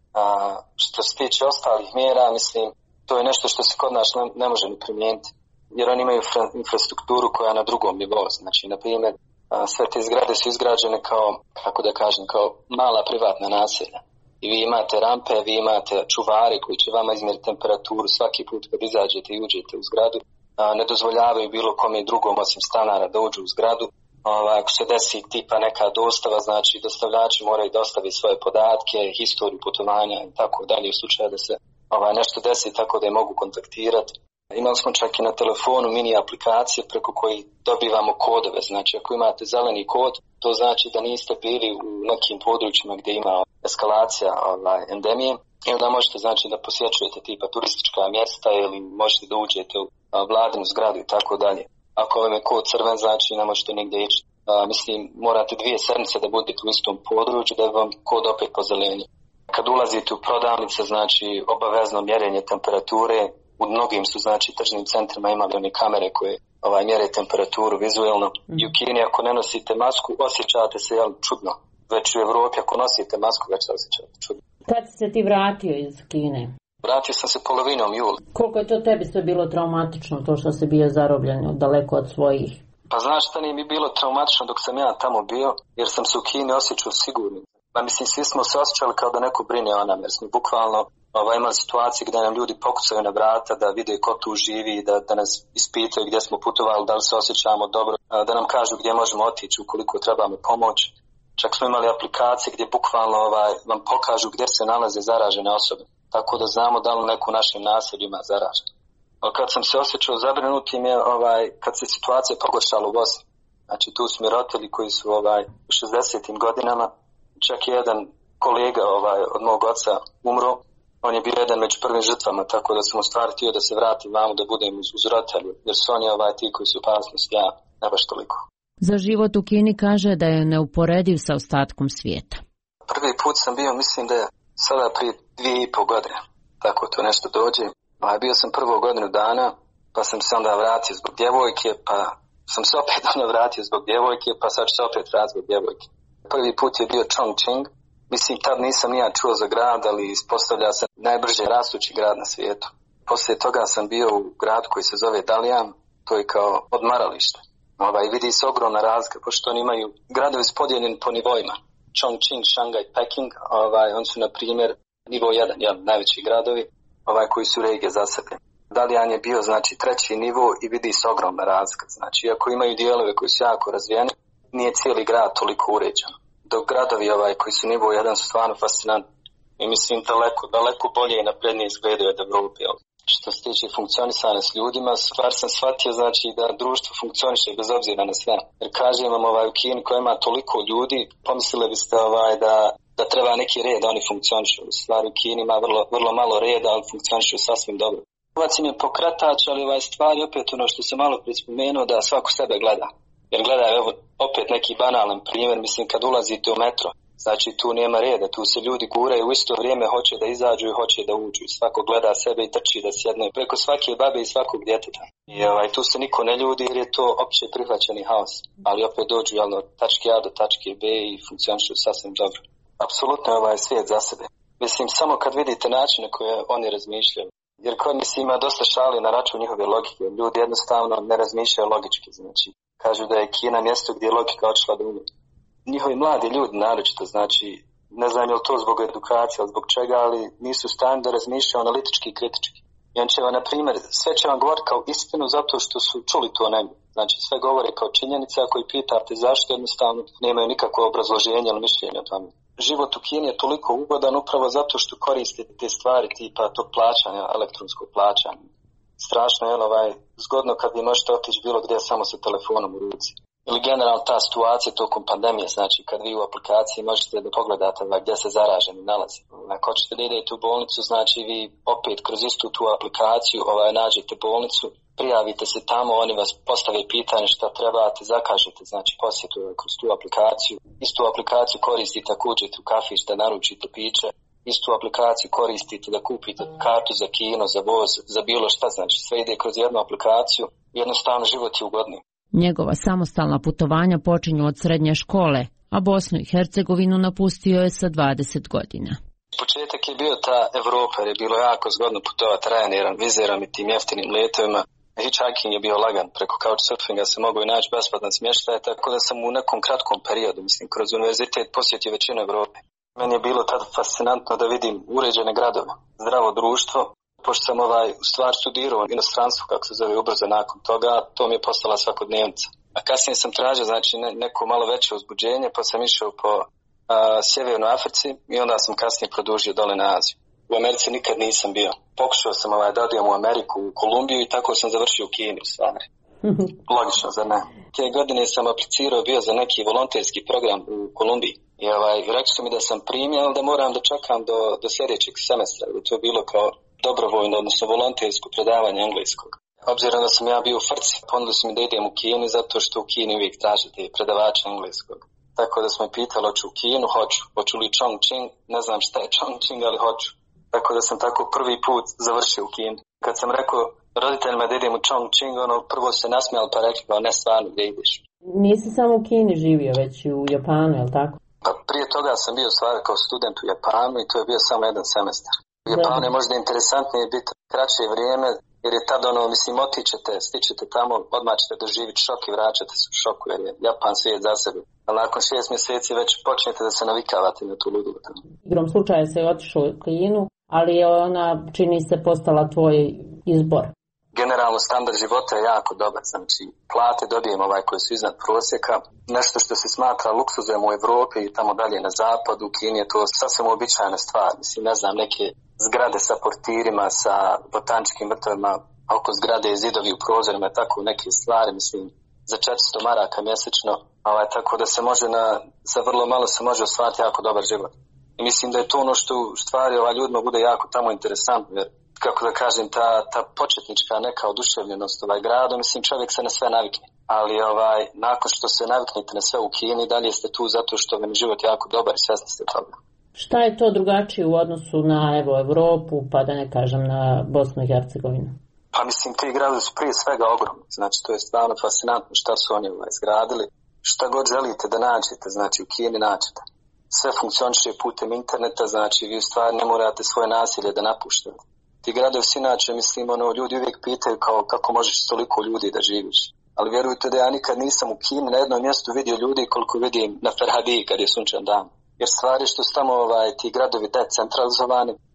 Što se tiče ostalih mjera, mislim, to je nešto što se kod nas ne može ni primijeniti, jer oni imaju infrastrukturu koja je na drugom nivou. Znači, na primjer, sve te zgrade su izgrađene kao, kako da kažem, kao mala privatna naselja. I vi imate rampe, vi imate čuvare koji će vama izmjeriti temperaturu svaki put kad izađete i uđete u zgradu. Ne dozvoljavaju bilo kome drugom osim stanara da uđu u zgradu. Ako se desi tipa neka dostava, znači dostavljači moraju dostaviti svoje podatke, historiju putovanja i tako dalje u slučaju da se nešto desi tako da je mogu kontaktirati. Imali smo čak i na telefonu mini aplikacije preko koji dobivamo kodove. Znači ako imate zeleni kod, to znači da niste bili u nekim područjima gdje ima eskalacija endemije. I onda možete znači da posjećujete tipa turistička mjesta ili možete da uđete u vladinu zgradu i tako dalje. Ako vam je kod crven, znači ne možete nigdje ići. Mislim, morate 2 sedmice da budete u istom području da vam kod opet pozelenje. Kad ulazite u prodavnice, znači obavezno mjerenje temperature. U mnogim su, znači, tržnim centrima imali one kamere koje mjere temperaturu vizualno. I u Kini ako ne nosite masku, osjećate se čudno. Već u Evropi ako nosite masku, već se osjećate čudno. Kad si se ti vratio iz Kine? Vratio sam se polovinom jula. Koliko je to tebi sve bilo traumatično, to što si bio zarobljen daleko od svojih? Pa znaš šta nije mi bilo traumatično dok sam ja tamo bio, jer sam se u Kini osjećao sigurnim. Pa mislim, svi smo se osjećali kao da neko brine o nam, jer smo bukvalno imali situacije gdje nam ljudi pokucaju na vrata da vide ko tu živi, da nas ispitaju gdje smo putovali, da li se osjećamo dobro, da nam kažu gdje možemo otići ukoliko trebamo pomoć. Čak smo imali aplikacije gdje bukvalno vam pokažu gdje se nalaze zaražene osobe, tako da znamo da li u neku našim naseljima zaražen. Ali kad sam se osjećao zabrinutim je kad se situacija pogoršala u Bosni. Znači tu su mi roditelji koji su u 60. godinama, čak je jedan kolega od mog oca umro. On je bio jedan među prvim žrtvama, tako da sam u stvari htio da se vratim vamo da budem uz roditelju, jer su oni ti koji su opasnost, ja ne baš toliko. Za život u Kini kaže da je neuporediv sa ostatkom svijeta. Prvi put sam bio, mislim da je sada prije 2,5 godine, tako to nešto dođe. Bio sam prvo godinu dana, pa sam se onda vratio zbog djevojke, pa sam se opet onda vratio zbog djevojke, pa sad ću se opet vratiti zbog djevojke. Prvi put je bio Chongqing. Mislim, tad nisam nija čuo za grad, ali ispostavlja se najbrže rastući grad na svijetu. Poslije toga sam bio u gradu koji se zove Dalian, to je kao odmaralište. Vidi se ogromna razlika, pošto oni imaju gradovi spodijeljeni po nivoima. Chongqing, Shanghai, Peking, oni su na primjer nivo 1, najveći gradovi, koji su regije za sebe. Dalijan je bio znači treći nivo i vidi se ogromna razlika. Znači, iako imaju dijelove koji su jako razvijeni, nije cijeli grad toliko uređen. Dok gradovi koji su nivo jedan su stvarno fascinantni. I mislim daleko bolje i naprednije izgledaju od Evrope. Što se tiče funkcionisanja s ljudima, stvar sam shvatio znači da društvo funkcioniše bez obzira na sve. Jer kažem vam u Kini koja ima toliko ljudi, pomislili biste da treba neki red, oni funkcionišu. U stvari u Kini ima vrlo malo reda, ali funkcionišu sasvim dobro. Novac im je pokratač, ali stvar je opet ono što se malo prije spomenuo da svako sebe gleda. Jer gleda, evo, opet neki banalan primjer, mislim kad ulazite u metro, znači tu nema reda, tu se ljudi guraju u isto vrijeme, hoće da izađu i hoće da uđu. Svako gleda sebe i trči da sjedne preko svake babe i svakog djeteta. I tu se niko ne ljudi jer je to opće prihvaćeni haos. Ali opet dođu od tačke A do tačke B i funkcionišu sasvim dobro. Apsolutno je ovaj svijet za sebe. Mislim, samo kad vidite načine koje oni razmišljaju. Jer kod mislim ima dosta šali na račun njihove logike. Ljudi jednostavno ne razmišljaju logički. Znači, kažu da je Kina mjesto gdje je logika odšla do umjetnosti. Njihovi mladi ljudi naročito, znači, ne znam je li to zbog edukacije ili zbog čega, ali nisu u stanju da razmišljaju analitički i kritički. I on će vam, na primjer, sve će vam govoriti kao istinu zato što su čuli to negdje. Znači, sve govore kao činjenice, ako ih pitate zašto, jednostavno nemaju nikakvo obrazloženje ili mišljenje o tome. Život u Kini je toliko ugodan upravo zato što koristite te stvari tipa tog plaćanja, elektronskog plaćanja. Strašno je zgodno kad vi možete otići bilo gdje samo sa telefonom u ruci. Ili generalno ta situacija tokom pandemije, znači kad vi u aplikaciji možete da pogledate gdje se zaraženi nalazi. Ako hoćete da idete u bolnicu, znači vi opet kroz istu tu aplikaciju nađete bolnicu, prijavite se tamo, oni vas postave pitanje šta trebate, zakažete, znači posjetu kroz tu aplikaciju. Istu aplikaciju koristite ako uđete u kafić da naručite piće, istu aplikaciju koristite da kupite kartu za kino, za voz, za bilo šta, znači sve ide kroz jednu aplikaciju, jednostavno život je ugodniji. Njegova samostalna putovanja počinju od srednje škole, a Bosnu i Hercegovinu napustio je sa 20 godina. Početak je bio ta Evropa, jer je bilo jako zgodno putovati Ryanairom, Vizerom i tim jeftinim letovima. Hitchhiking je bio lagan, preko couchsurfinga se mogu i naći besplatan smještaj, tako da sam u nekom kratkom periodu, mislim, kroz univerzitet posjetio većinu Evrope. Meni je bilo tada fascinantno da vidim uređene gradove, zdravo društvo. Pošto sam u stvar studirao u inostranstvu, kako se zove, ubrzo nakon toga, to mi je postala svakodnevnica. A kasnije sam tražio znači neko malo veće uzbuđenje, pa sam išao po Sjevernoj Africi i onda sam kasnije produžio dole na Aziju. U Americi nikad nisam bio. Pokušao sam da odijem u Ameriku, u Kolumbiju i tako sam završio u Kini u stvari. Logično, zar ne? Te godine sam aplicirao bio za neki volonterski program u Kolumbiji. I rekli su mi da sam primjen, ali da moram da čekam do sljedećeg semestra. To je bilo kao dobrovoljno, odnosno volontersko predavanje engleskog. Obzirom da sam ja bio u frci, ponudili su mi da idem u Kinu zato što u Kini uvijek tražite predavača engleskog. Tako da smo me pitali, hoću u Kinu, hoću li Chongqing, ne znam šta je Chongqing, ali hoću. Tako da sam tako prvi put završio u Kini. Kad sam rekao roditeljima da idem u Chongqing, prvo se nasmijali pa rekli pa ne stvarno gdje ideš. Nisi samo u Kini živio, već i u Japanu, je li tako? Pa prije toga sam bio stvar kao student u Japanu i to je bio samo jedan semestar. U Japanu je možda interesantnije biti kraće vrijeme, jer je tada mislim, stičete tamo, odmah ćete doživjeti šok i vraćate se u šoku, jer je Japan svijet za sebe. Ali nakon 6 mjeseci već počnete da se navikavate na tu ludu. Igrom slučaja se otišao u Kinu, ali je ona, čini se, postala tvoj izbor. Generalno standard života je jako dobar, znači plate dobijemo koji su iznad prosjeka, nešto što se smatra luksuzem u Evropi i tamo dalje na zapadu, u Kini je to sasvim uobičajena stvar, mislim ne znam neke zgrade sa portirima, sa botaničkim vrtovima, oko zgrade i zidovi u prozorima, tako neke stvari, mislim za 400 maraka mjesečno, tako da se može za vrlo malo se može ostvariti jako dobar život. I mislim da je to ono što u stvari ljudima bude jako tamo interesantno, jer kako da kažem, ta početnička neka oduševljenost gradu, mislim čovjek se na sve navikne. Ali nakon što se naviknete na sve u Kini, dalje ste tu zato što vam je život jako dobar i svjesni ste toga. Šta je to drugačije u odnosu na Evropu, pa da ne kažem na Bosnu i Hercegovinu? Pa mislim, ti gradovi su prije svega ogromni. Znači, to je stvarno fascinantno šta su oni izgradili. Šta god želite da nađete, znači u Kini nađete. Sve funkcioniše putem interneta, znači vi u stvari ne morate svoje nasilje da napuštate. Ti gradovi su inače, mislim, ljudi uvijek pitaju kako možeš toliko ljudi da živiš. Ali vjerujte da ja nikad nisam u Kini na jednom mjestu vidio ljudi koliko vidim na Ferhadiji kad je sunčan dan. Jer stvari što su tamo ti gradovi decentralizovani,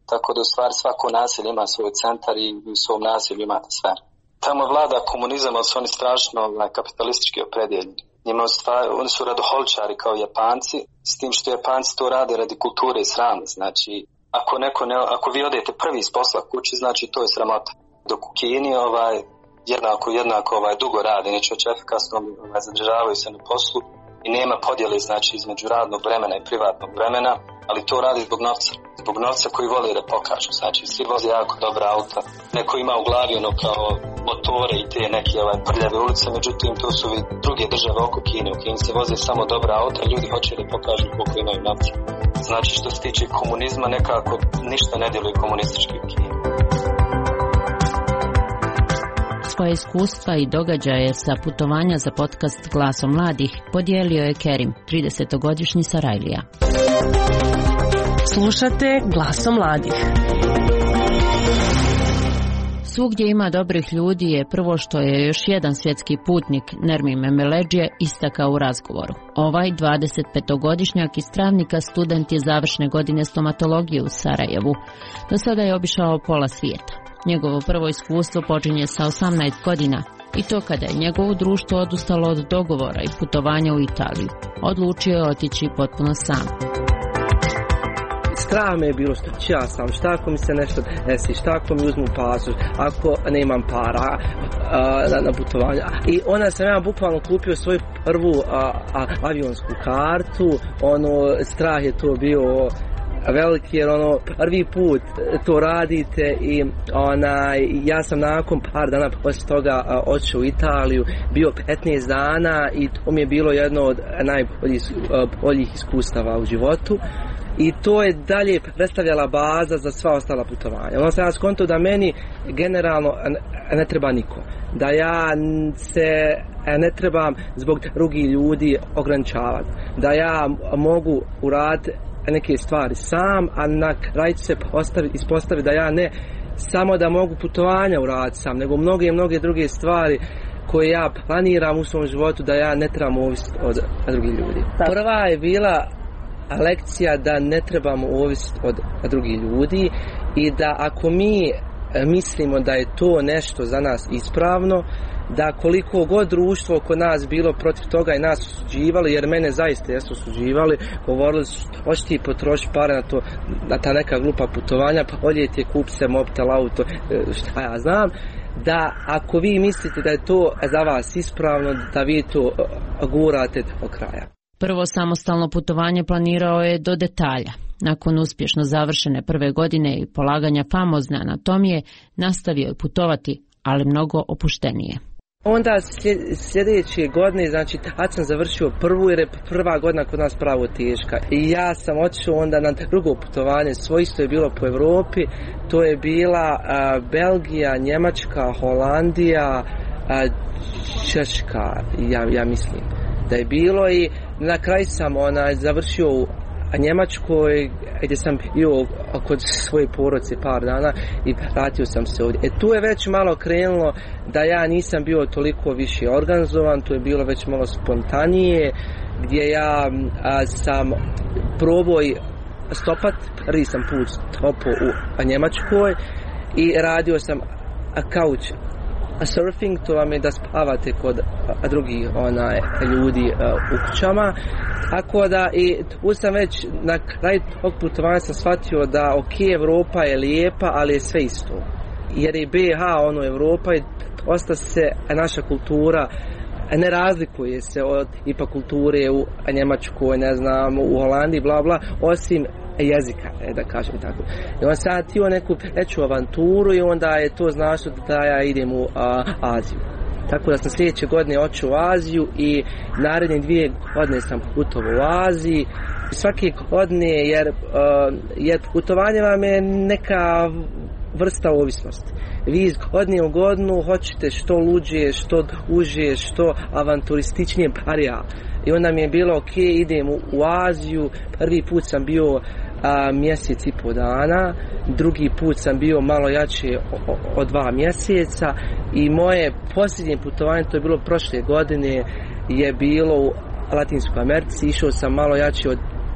tako da u stvari svako naselje ima svoj centar i u svom naselju imate sve. Tamo vlada komunizam, ali su oni strašno kapitalistički opredjeljeni. Oni su radoholičari kao Japanci, s tim što Japanci to rade radi kulture i srama. Znači, ako vi odete prvi iz posla kući, znači to je sramota. Dok u Kini jednako dugo rade, neće efikasno zadržavaju se na poslu i nema podjele znači između radnog vremena i privatnog vremena, ali to radi zbog novca koji vole da pokažu. Znači svi voze jako dobra auta, neko ima u glavi ono kao motore i te neke prljave ulice, međutim to su druge države oko Kine. U Kini se voze samo dobra auta, ljudi hoće da pokažu koliko imaju novca. Znači što se tiče komunizma nekako ništa ne djeluje komunistički u Kini. Svoje iskustva i događaje sa putovanja za podcast Glasom mladih podijelio je Kerim, 30-godišnji Sarajlija. Slušate Glasom mladih. Svugdje ima dobrih ljudi je prvo što je još jedan svjetski putnik, Nermi Memeleđije, istakao u razgovoru. Ovaj 25-godišnjak iz Travnika student je završne godine stomatologije u Sarajevu. Do sada je obišao pola svijeta. Njegovo prvo iskustvo počinje sa 18 godina i to kada je njegovo društvo odustalo od dogovora i putovanja u Italiju. Odlučio je otići potpuno sam. Strah me je bilo što ću ja sam, šta ako mi se nešto desi, šta ako mi uzmu pasoš, ako nemam para na putovanje. I onda sam ja bukvalno kupio svoju prvu avionsku kartu, strah je to bio veliki jer prvi put to radite i ja sam nakon par dana poslije toga otišao u Italiju, bio 15 dana i to mi je bilo jedno od najboljih iskustava u životu. I to je dalje predstavljala baza za sva ostala putovanja. Ono sam ja skontao da meni generalno ne treba niko. Da ja se ne trebam zbog drugih ljudi ograničavati. Da ja mogu uraditi neke stvari sam, a na kraju se ispostavi da ja ne samo da mogu putovanja uraditi sam, nego mnoge druge stvari koje ja planiram u svom životu da ja ne trebam ovisiti od drugih ljudi. Prva je bila lekcija da ne trebamo ovisiti od drugih ljudi i da ako mi mislimo da je to nešto za nas ispravno, da koliko god društvo oko nas bilo protiv toga i nas osuđivali, jer mene zaista jesu osuđivali, govorili su hoće ti potrošiti pare na ta neka glupa putovanja, pa bolje ti je kupi se mobitel, auto, šta ja znam, da ako vi mislite da je to za vas ispravno, da vi to gurate do kraja. Prvo samostalno putovanje planirao je do detalja. Nakon uspješno završene prve godine i polaganja famozne anatomije, nastavio je putovati, ali mnogo opuštenije. Onda sljedeće godine, znači tad sam završio prvu jer je prva godina kod nas pravo teška. I ja sam otišao onda na drugo putovanje, svojisto je bilo po Europi, to je bila Belgija, Njemačka, Holandija, Češka, ja mislim da je bilo i na kraju sam završio u Njemačkoj gdje sam bio kod svoje porodice par dana i vratio sam se ovdje. Tu je već malo krenulo da ja nisam bio toliko više organizovan, tu je bilo već malo spontanije gdje ja sam probao stopat, prvi sam put stopao u Njemačkoj i radio sam couch surfing, to vam je da spavate kod drugih ljudi u kućama. Tako da i tu sam već na kraju tog putovanja sam shvatio da Evropa je lijepa, ali je sve isto. Jer je BiH Evropa i dosta se naša kultura ne razlikuje se od ipak kulture u Njemačkoj, ne znam, u Holandiji, bla bla, osim jezika, da kažem tako. I onda sam htio neku veću avanturu i onda je to značilo da ja idem u Aziju. Tako da sam sljedeće godine otišao u Aziju i naredne 2 godine sam putovao u Aziji. Svake godine jer putovanje vam je neka vrsta ovisnosti. Vi iz godine u godinu hoćete što luđe, što uže, što avanturističnije parija. I onda mi je bilo ok, idem u Aziju, prvi put sam bio mjesec i pol dana, drugi put sam bio malo jače od 2 mjeseca i moje posljednje putovanje, to je bilo prošle godine, je bilo u Latinskoj Americi, išao sam malo jače od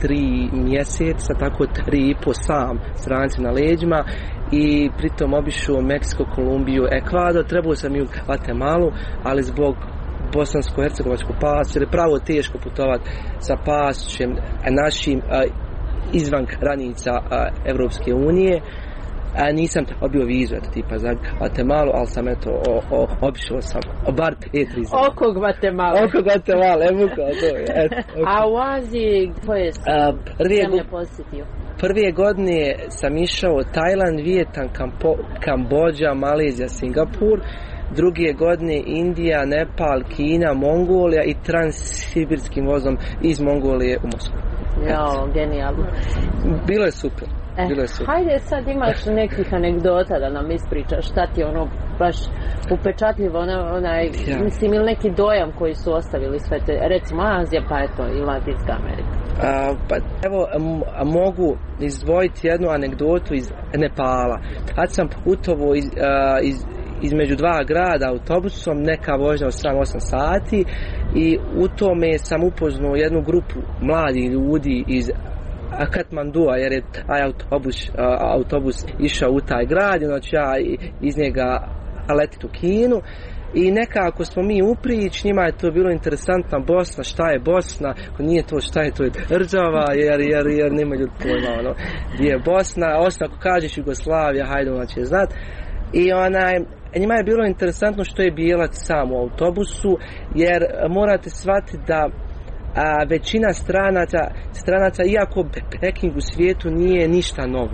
3 mjeseca, tako 3,5 sam stranci na leđima i pritom obišao Meksiko, Kolumbiju, Ekvador, trebao sam i u Guatemalu, ali zbog bosansko-hercegovačkog pasa, jer je pravo teško putovati sa pasošem našim izvan granica Evropske unije. Nisam obio vizu, tipa za Guatemalu, ali sam obišao sam bar 5 oko Guatemala. Oko Guatemala, evo kao to je. A u Aziji koje zemlje posjetio? Prve godine sam išao Tajland, Vijetnam, Kambodža, Malezija, Singapur. Druge godine Indija, Nepal, Kina, Mongolija i transsibirskim vozom iz Mongolije u Moskvu. Jao, genijalno. Bilo je super. Hajde sad imaš nekih anegdota da nam ispričaš šta ti ono baš upečatljivo mislim ili neki dojam koji su ostavili sve te, recimo Azija pa eto i Latinska Amerika. Pa evo mogu izdvojiti jednu anegdotu iz Nepala. Kad sam putovao između 2 grada autobusom, neka vožnja od 7-8 sati i u tome sam upoznao jednu grupu mladih ljudi iz Katmandua, jer je taj autobus išao u taj grad, znači ja iz njega letit u Kinu i nekako smo mi uprič, njima je to bilo interesantna Bosna, šta je Bosna, ako nije to šta je, to je Rđava, jer nema ljudi pojma gdje je Bosna, osim ako kažeš Jugoslavija, hajde ona će znat. I njima je bilo interesantno što je bijelac sam u autobusu, jer morate shvatiti da većina stranaca, iako Peking u svijetu nije ništa novo,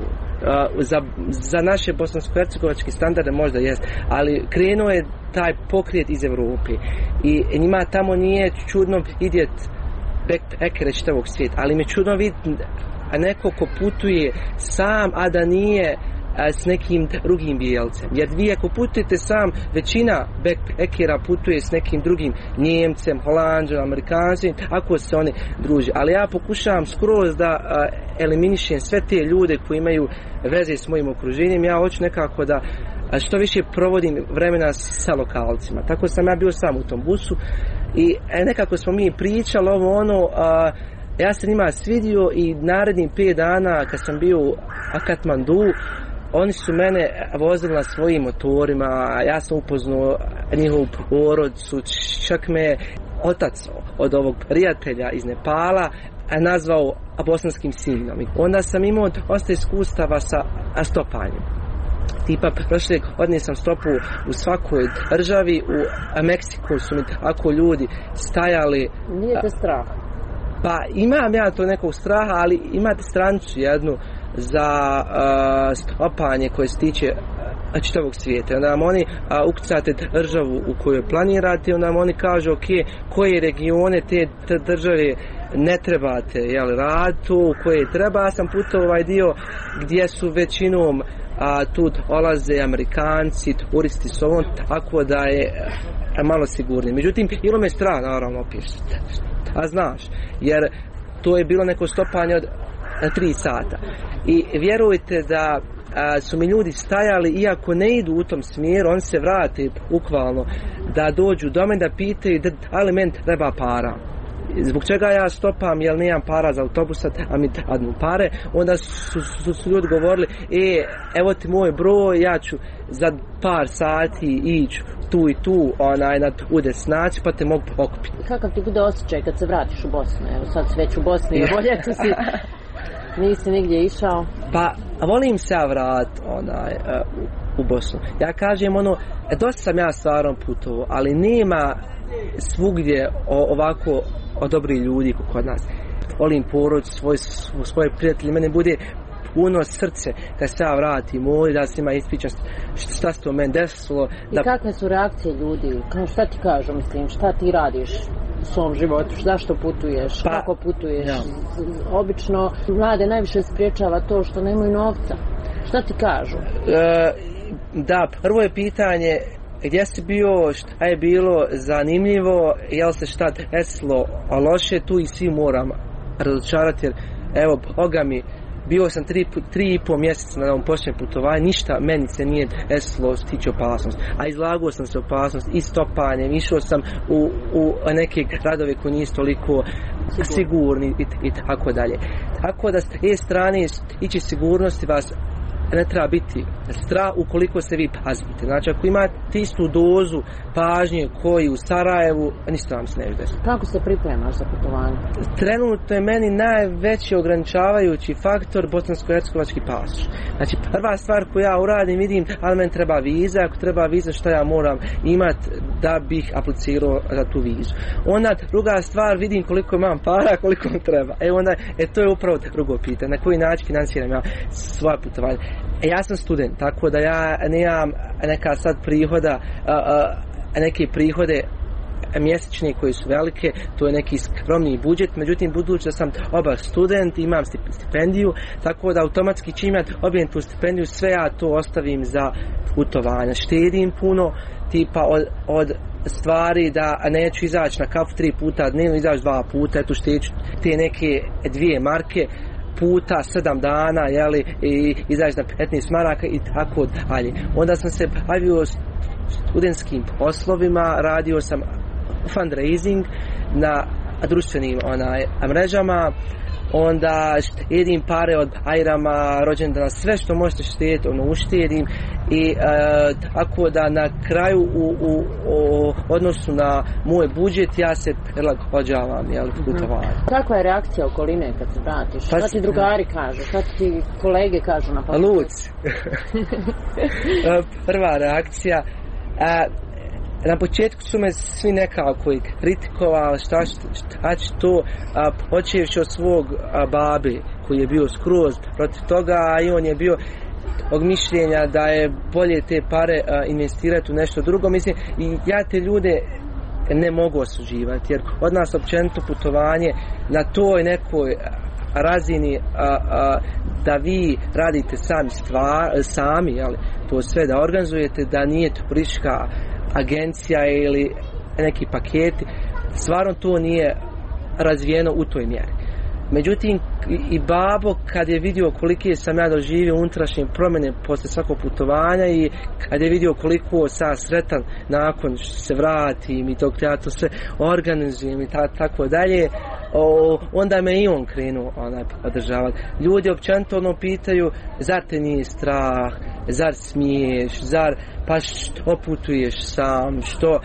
za naše bosansko-hercegovačke standarde možda jest, ali krenuo je taj pokret iz Europe i njima tamo nije čudno vidjeti backpackere čitavog svijeta, ali mi je čudno vidjeti neko ko putuje sam, a da nije s nekim drugim bijelcem. Jer vi ako putujete sam, većina backpackera putuje s nekim drugim Njemcem, Holanđom, Amerikancem, ako se oni druže. Ali ja pokušavam skroz da eliminišem sve te ljude koji imaju veze s mojim okruženjem. Ja hoću nekako da što više provodim vremena sa lokalcima. Tako sam ja bio sam u tom busu i nekako smo mi pričali ja sam njima svidio i narednih 5 dana kad sam bio u Katmandu, oni su mene vozili na svojim motorima, ja sam upoznao njihovu porodicu, čak me otac od ovog prijatelja iz Nepala nazvao bosanskim sinom. Onda sam imao dosta iskustava sa stopanjem. Tipa prošle godine sam stopao u svakoj državi, u Meksiku su mi tako ljudi stajali. Nije te strah? Pa imam ja to nekog straha, ali imate stranicu jednu za stopanje koje se tiče čitavog svijeta. Onda vam oni ukucate državu u kojoj planirate, onda vam oni kažu koje regione te države ne trebate raditi, u koje treba. Ja sam putovao ovaj dio gdje su većinom tu dolaze Amerikanci, turisti s ovom, tako da je malo sigurnije. Međutim, bilo me strah naravno opišiti. A znaš, jer to je bilo neko stopanje od 3 sata. I vjerujte da su mi ljudi stajali, iako ne idu u tom smjeru, oni se vrate bukvalno da dođu do mene da pitaju da li meni treba para. Zbog čega ja stopam, jer nemam para za autobusa, a mi dadnu pare. Onda su ljudi govorili, evo ti moj broj, ja ću za par sati ići tu i tu na udesnać, pa te mogu pokupiti. Kakav ti bude osjećaj kad se vratiš u Bosnu? Evo sad si već u Bosni, bolje tu si, nisi nigdje išao. Pa volim se ja vrat u Bosnu. Ja kažem dosta sam ja stvarno putovao, ali nema svugdje ovako dobrih ljudi kod nas. Volim porodicu, svoje prijatelje, mene bude puno srce kad se ja vratim da se ima ispričam šta se to meni desilo. I kakve su reakcije ljudi? Šta ti kažu, mislim, šta ti radiš u svom životu, zašto putuješ, kako putuješ? Obično mlade najviše spriječava to što nemaju novca. Šta ti kažu? Da, prvo je pitanje gdje si bio, šta je bilo zanimljivo, jel se šta desilo loše, tu i svi moram razočarati, jer evo, Boga mi, bio sam 3,5 mjeseca na ovom posljednjem putovanju, ništa meni se nije desilo stići opasnost, a izlagao sam se opasnost i stopanjem, išao sam u neke gradove koji nisu toliko sigurni i tako dalje. Tako da s te strane ići sigurnosti vas ne treba biti strah ukoliko se vi pazite. Znači ako imate istu dozu pažnje koji u Sarajevu, ništa vam se ne vidi. Kako se pripremaš za putovanje? Trenutno je meni najveći ograničavajući faktor bosansko-hercegovački pasoš. Znači prva stvar koju ja uradim, vidim ali meni treba viza, ako treba viza šta ja moram imati da bih aplicirao za tu vizu. Onda druga stvar, vidim koliko imam para, koliko mi treba. To je upravo drugo pitanje, na koji način financiram ja svoje putovanje. Ja sam student, tako da ja nemam neka sad prihoda, neke prihode mjesečne koji su velike, to je neki skromni budžet, međutim budući da sam oba student, imam stipendiju, tako da automatski čim ja dobijem tu stipendiju, sve ja to ostavim za putovanja. Štedim puno, tipa od stvari da neću izaći na kafu 3 puta dnevno, izaći 2 puta, eto šteću te neke 2 marke puta 7 dana, jeli, i izaći na 15 maraka i tako dalje. Onda sam se bavio studentskim poslovima, radio sam fundraising na društvenim mrežama, onda štedim pare od ajrama, rođendana, sve što možete štediti, uštedim i tako da na kraju u odnosu na moj budžet ja se prilagođavam putovanju. Kakva je reakcija okoline kad se vratiš? Šta ti drugari kažu? Šta ti kolege kažu na putu? Luci. Prva reakcija, na početku su me svi nekako i kritikovali šta će to, počevši od svog babe koji je bio skroz protiv toga, i on je bio tog mišljenja da je bolje te pare investirati u nešto drugo. Mislim, i ja te ljude ne mogu osuđivati, jer od nas općenito putovanje na toj nekoj razini da vi radite sami, jeli, to sve da organizujete, da nije turistička agencija ili neki paketi, stvarno to nije razvijeno u toj mjeri. Međutim, i babo kad je vidio kolike sam ja doživio unutrašnje promjene poslije svakog putovanja i kad je vidio koliko sam sretan nakon što se vratim i dok ja to sve organizujem i tako dalje, onda me i on krenuo podržavati. Ljudi općenito pitaju, zar te nije strah, zar smiješ, pa što putuješ sam, što,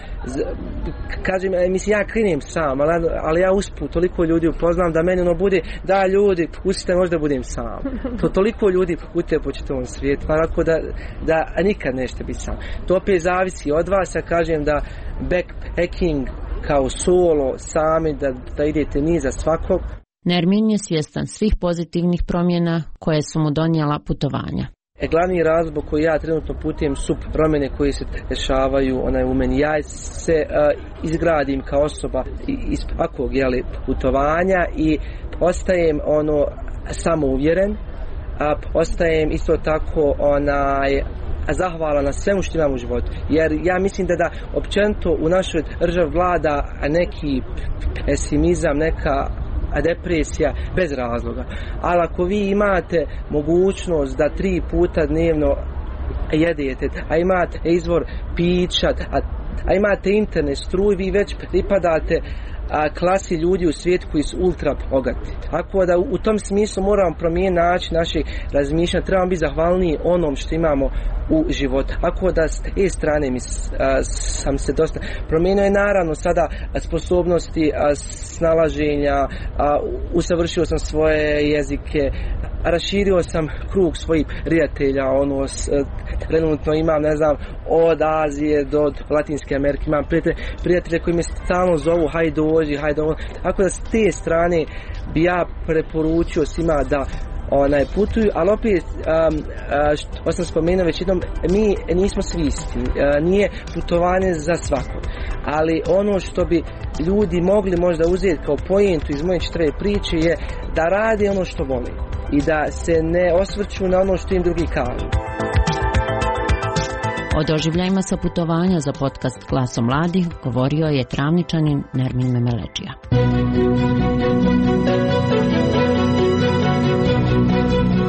kažem, mislim, ja krenem sam, ali ja usput toliko ljudi upoznam da meni bude, da ljudi, pustite možda budem sam. To toliko ljudi putuje po čitavom svijetu, tako da nikad nećete biti sam. To opet zavisi od vas, ja kažem da backpacking kao solo, sami, da idete ni za svakog. Nermin je svjestan svih pozitivnih promjena koje su mu donijela putovanja. Glavni razlog koji ja trenutno putujem su promjene koje se dešavaju u meni. Ja se izgradim kao osoba iz svakog putovanja i postajem samouvjeren, postajem isto tako zahvalan na svemu što imam u životu. Jer ja mislim da općenito u našoj državi vlada neki pesimizam, neka depresija bez razloga. Ali ako vi imate mogućnost da 3 puta dnevno jedete, a imate izvor pića, a imate internet, struju, vi već pripadate klasi ljudi u svijetu koji su ultra bogati. Tako da u tom smislu moramo promijeniti način naših razmišljanja, trebamo biti zahvalniji onom što imamo u životu. Tako da s te strane sam se dosta promijenio, i naravno sada sposobnosti snalaženja, usavršio sam svoje jezike, raširio sam krug svojih prijatelja, trenutno imam, ne znam, od Azije do Latinske Amerike, imam prijatelje koji me stalno zovu, hajde dođi, hajde ovo. Tako da s te strane bi ja preporučio svima da putuju, ali opet, što sam spomenuo već jednom, mi nismo svi isti, nije putovanje za svakog, ali ono što bi ljudi mogli možda uzeti kao pojentu iz moje čitave priče je da rade ono što vole i da se ne osvrću na ono što im drugi kažu. O doživljajima sa putovanja za podcast Glasom mladih govorio je Travničanin Nermin Memeleđija.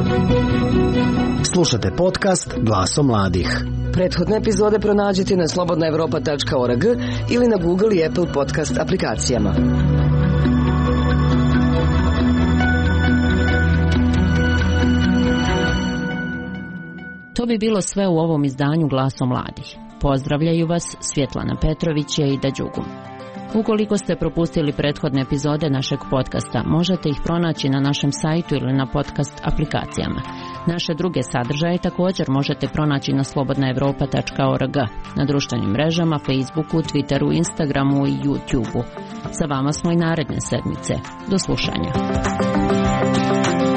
Slušate podcast Glasom mladih. Prethodne epizode pronađite na slobodnaevropa.org ili na Google i Apple podcast aplikacijama. To bi bilo sve u ovom izdanju Glasom mladih. Pozdravljaju vas Svjetlana Petrović i Aida Đugum. Ukoliko ste propustili prethodne epizode našeg podcasta, možete ih pronaći na našem sajtu ili na podcast aplikacijama. Naše druge sadržaje također možete pronaći na slobodnaevropa.org, na društvenim mrežama, Facebooku, Twitteru, Instagramu i YouTubeu. Sa vama smo i naredne sedmice. Do slušanja.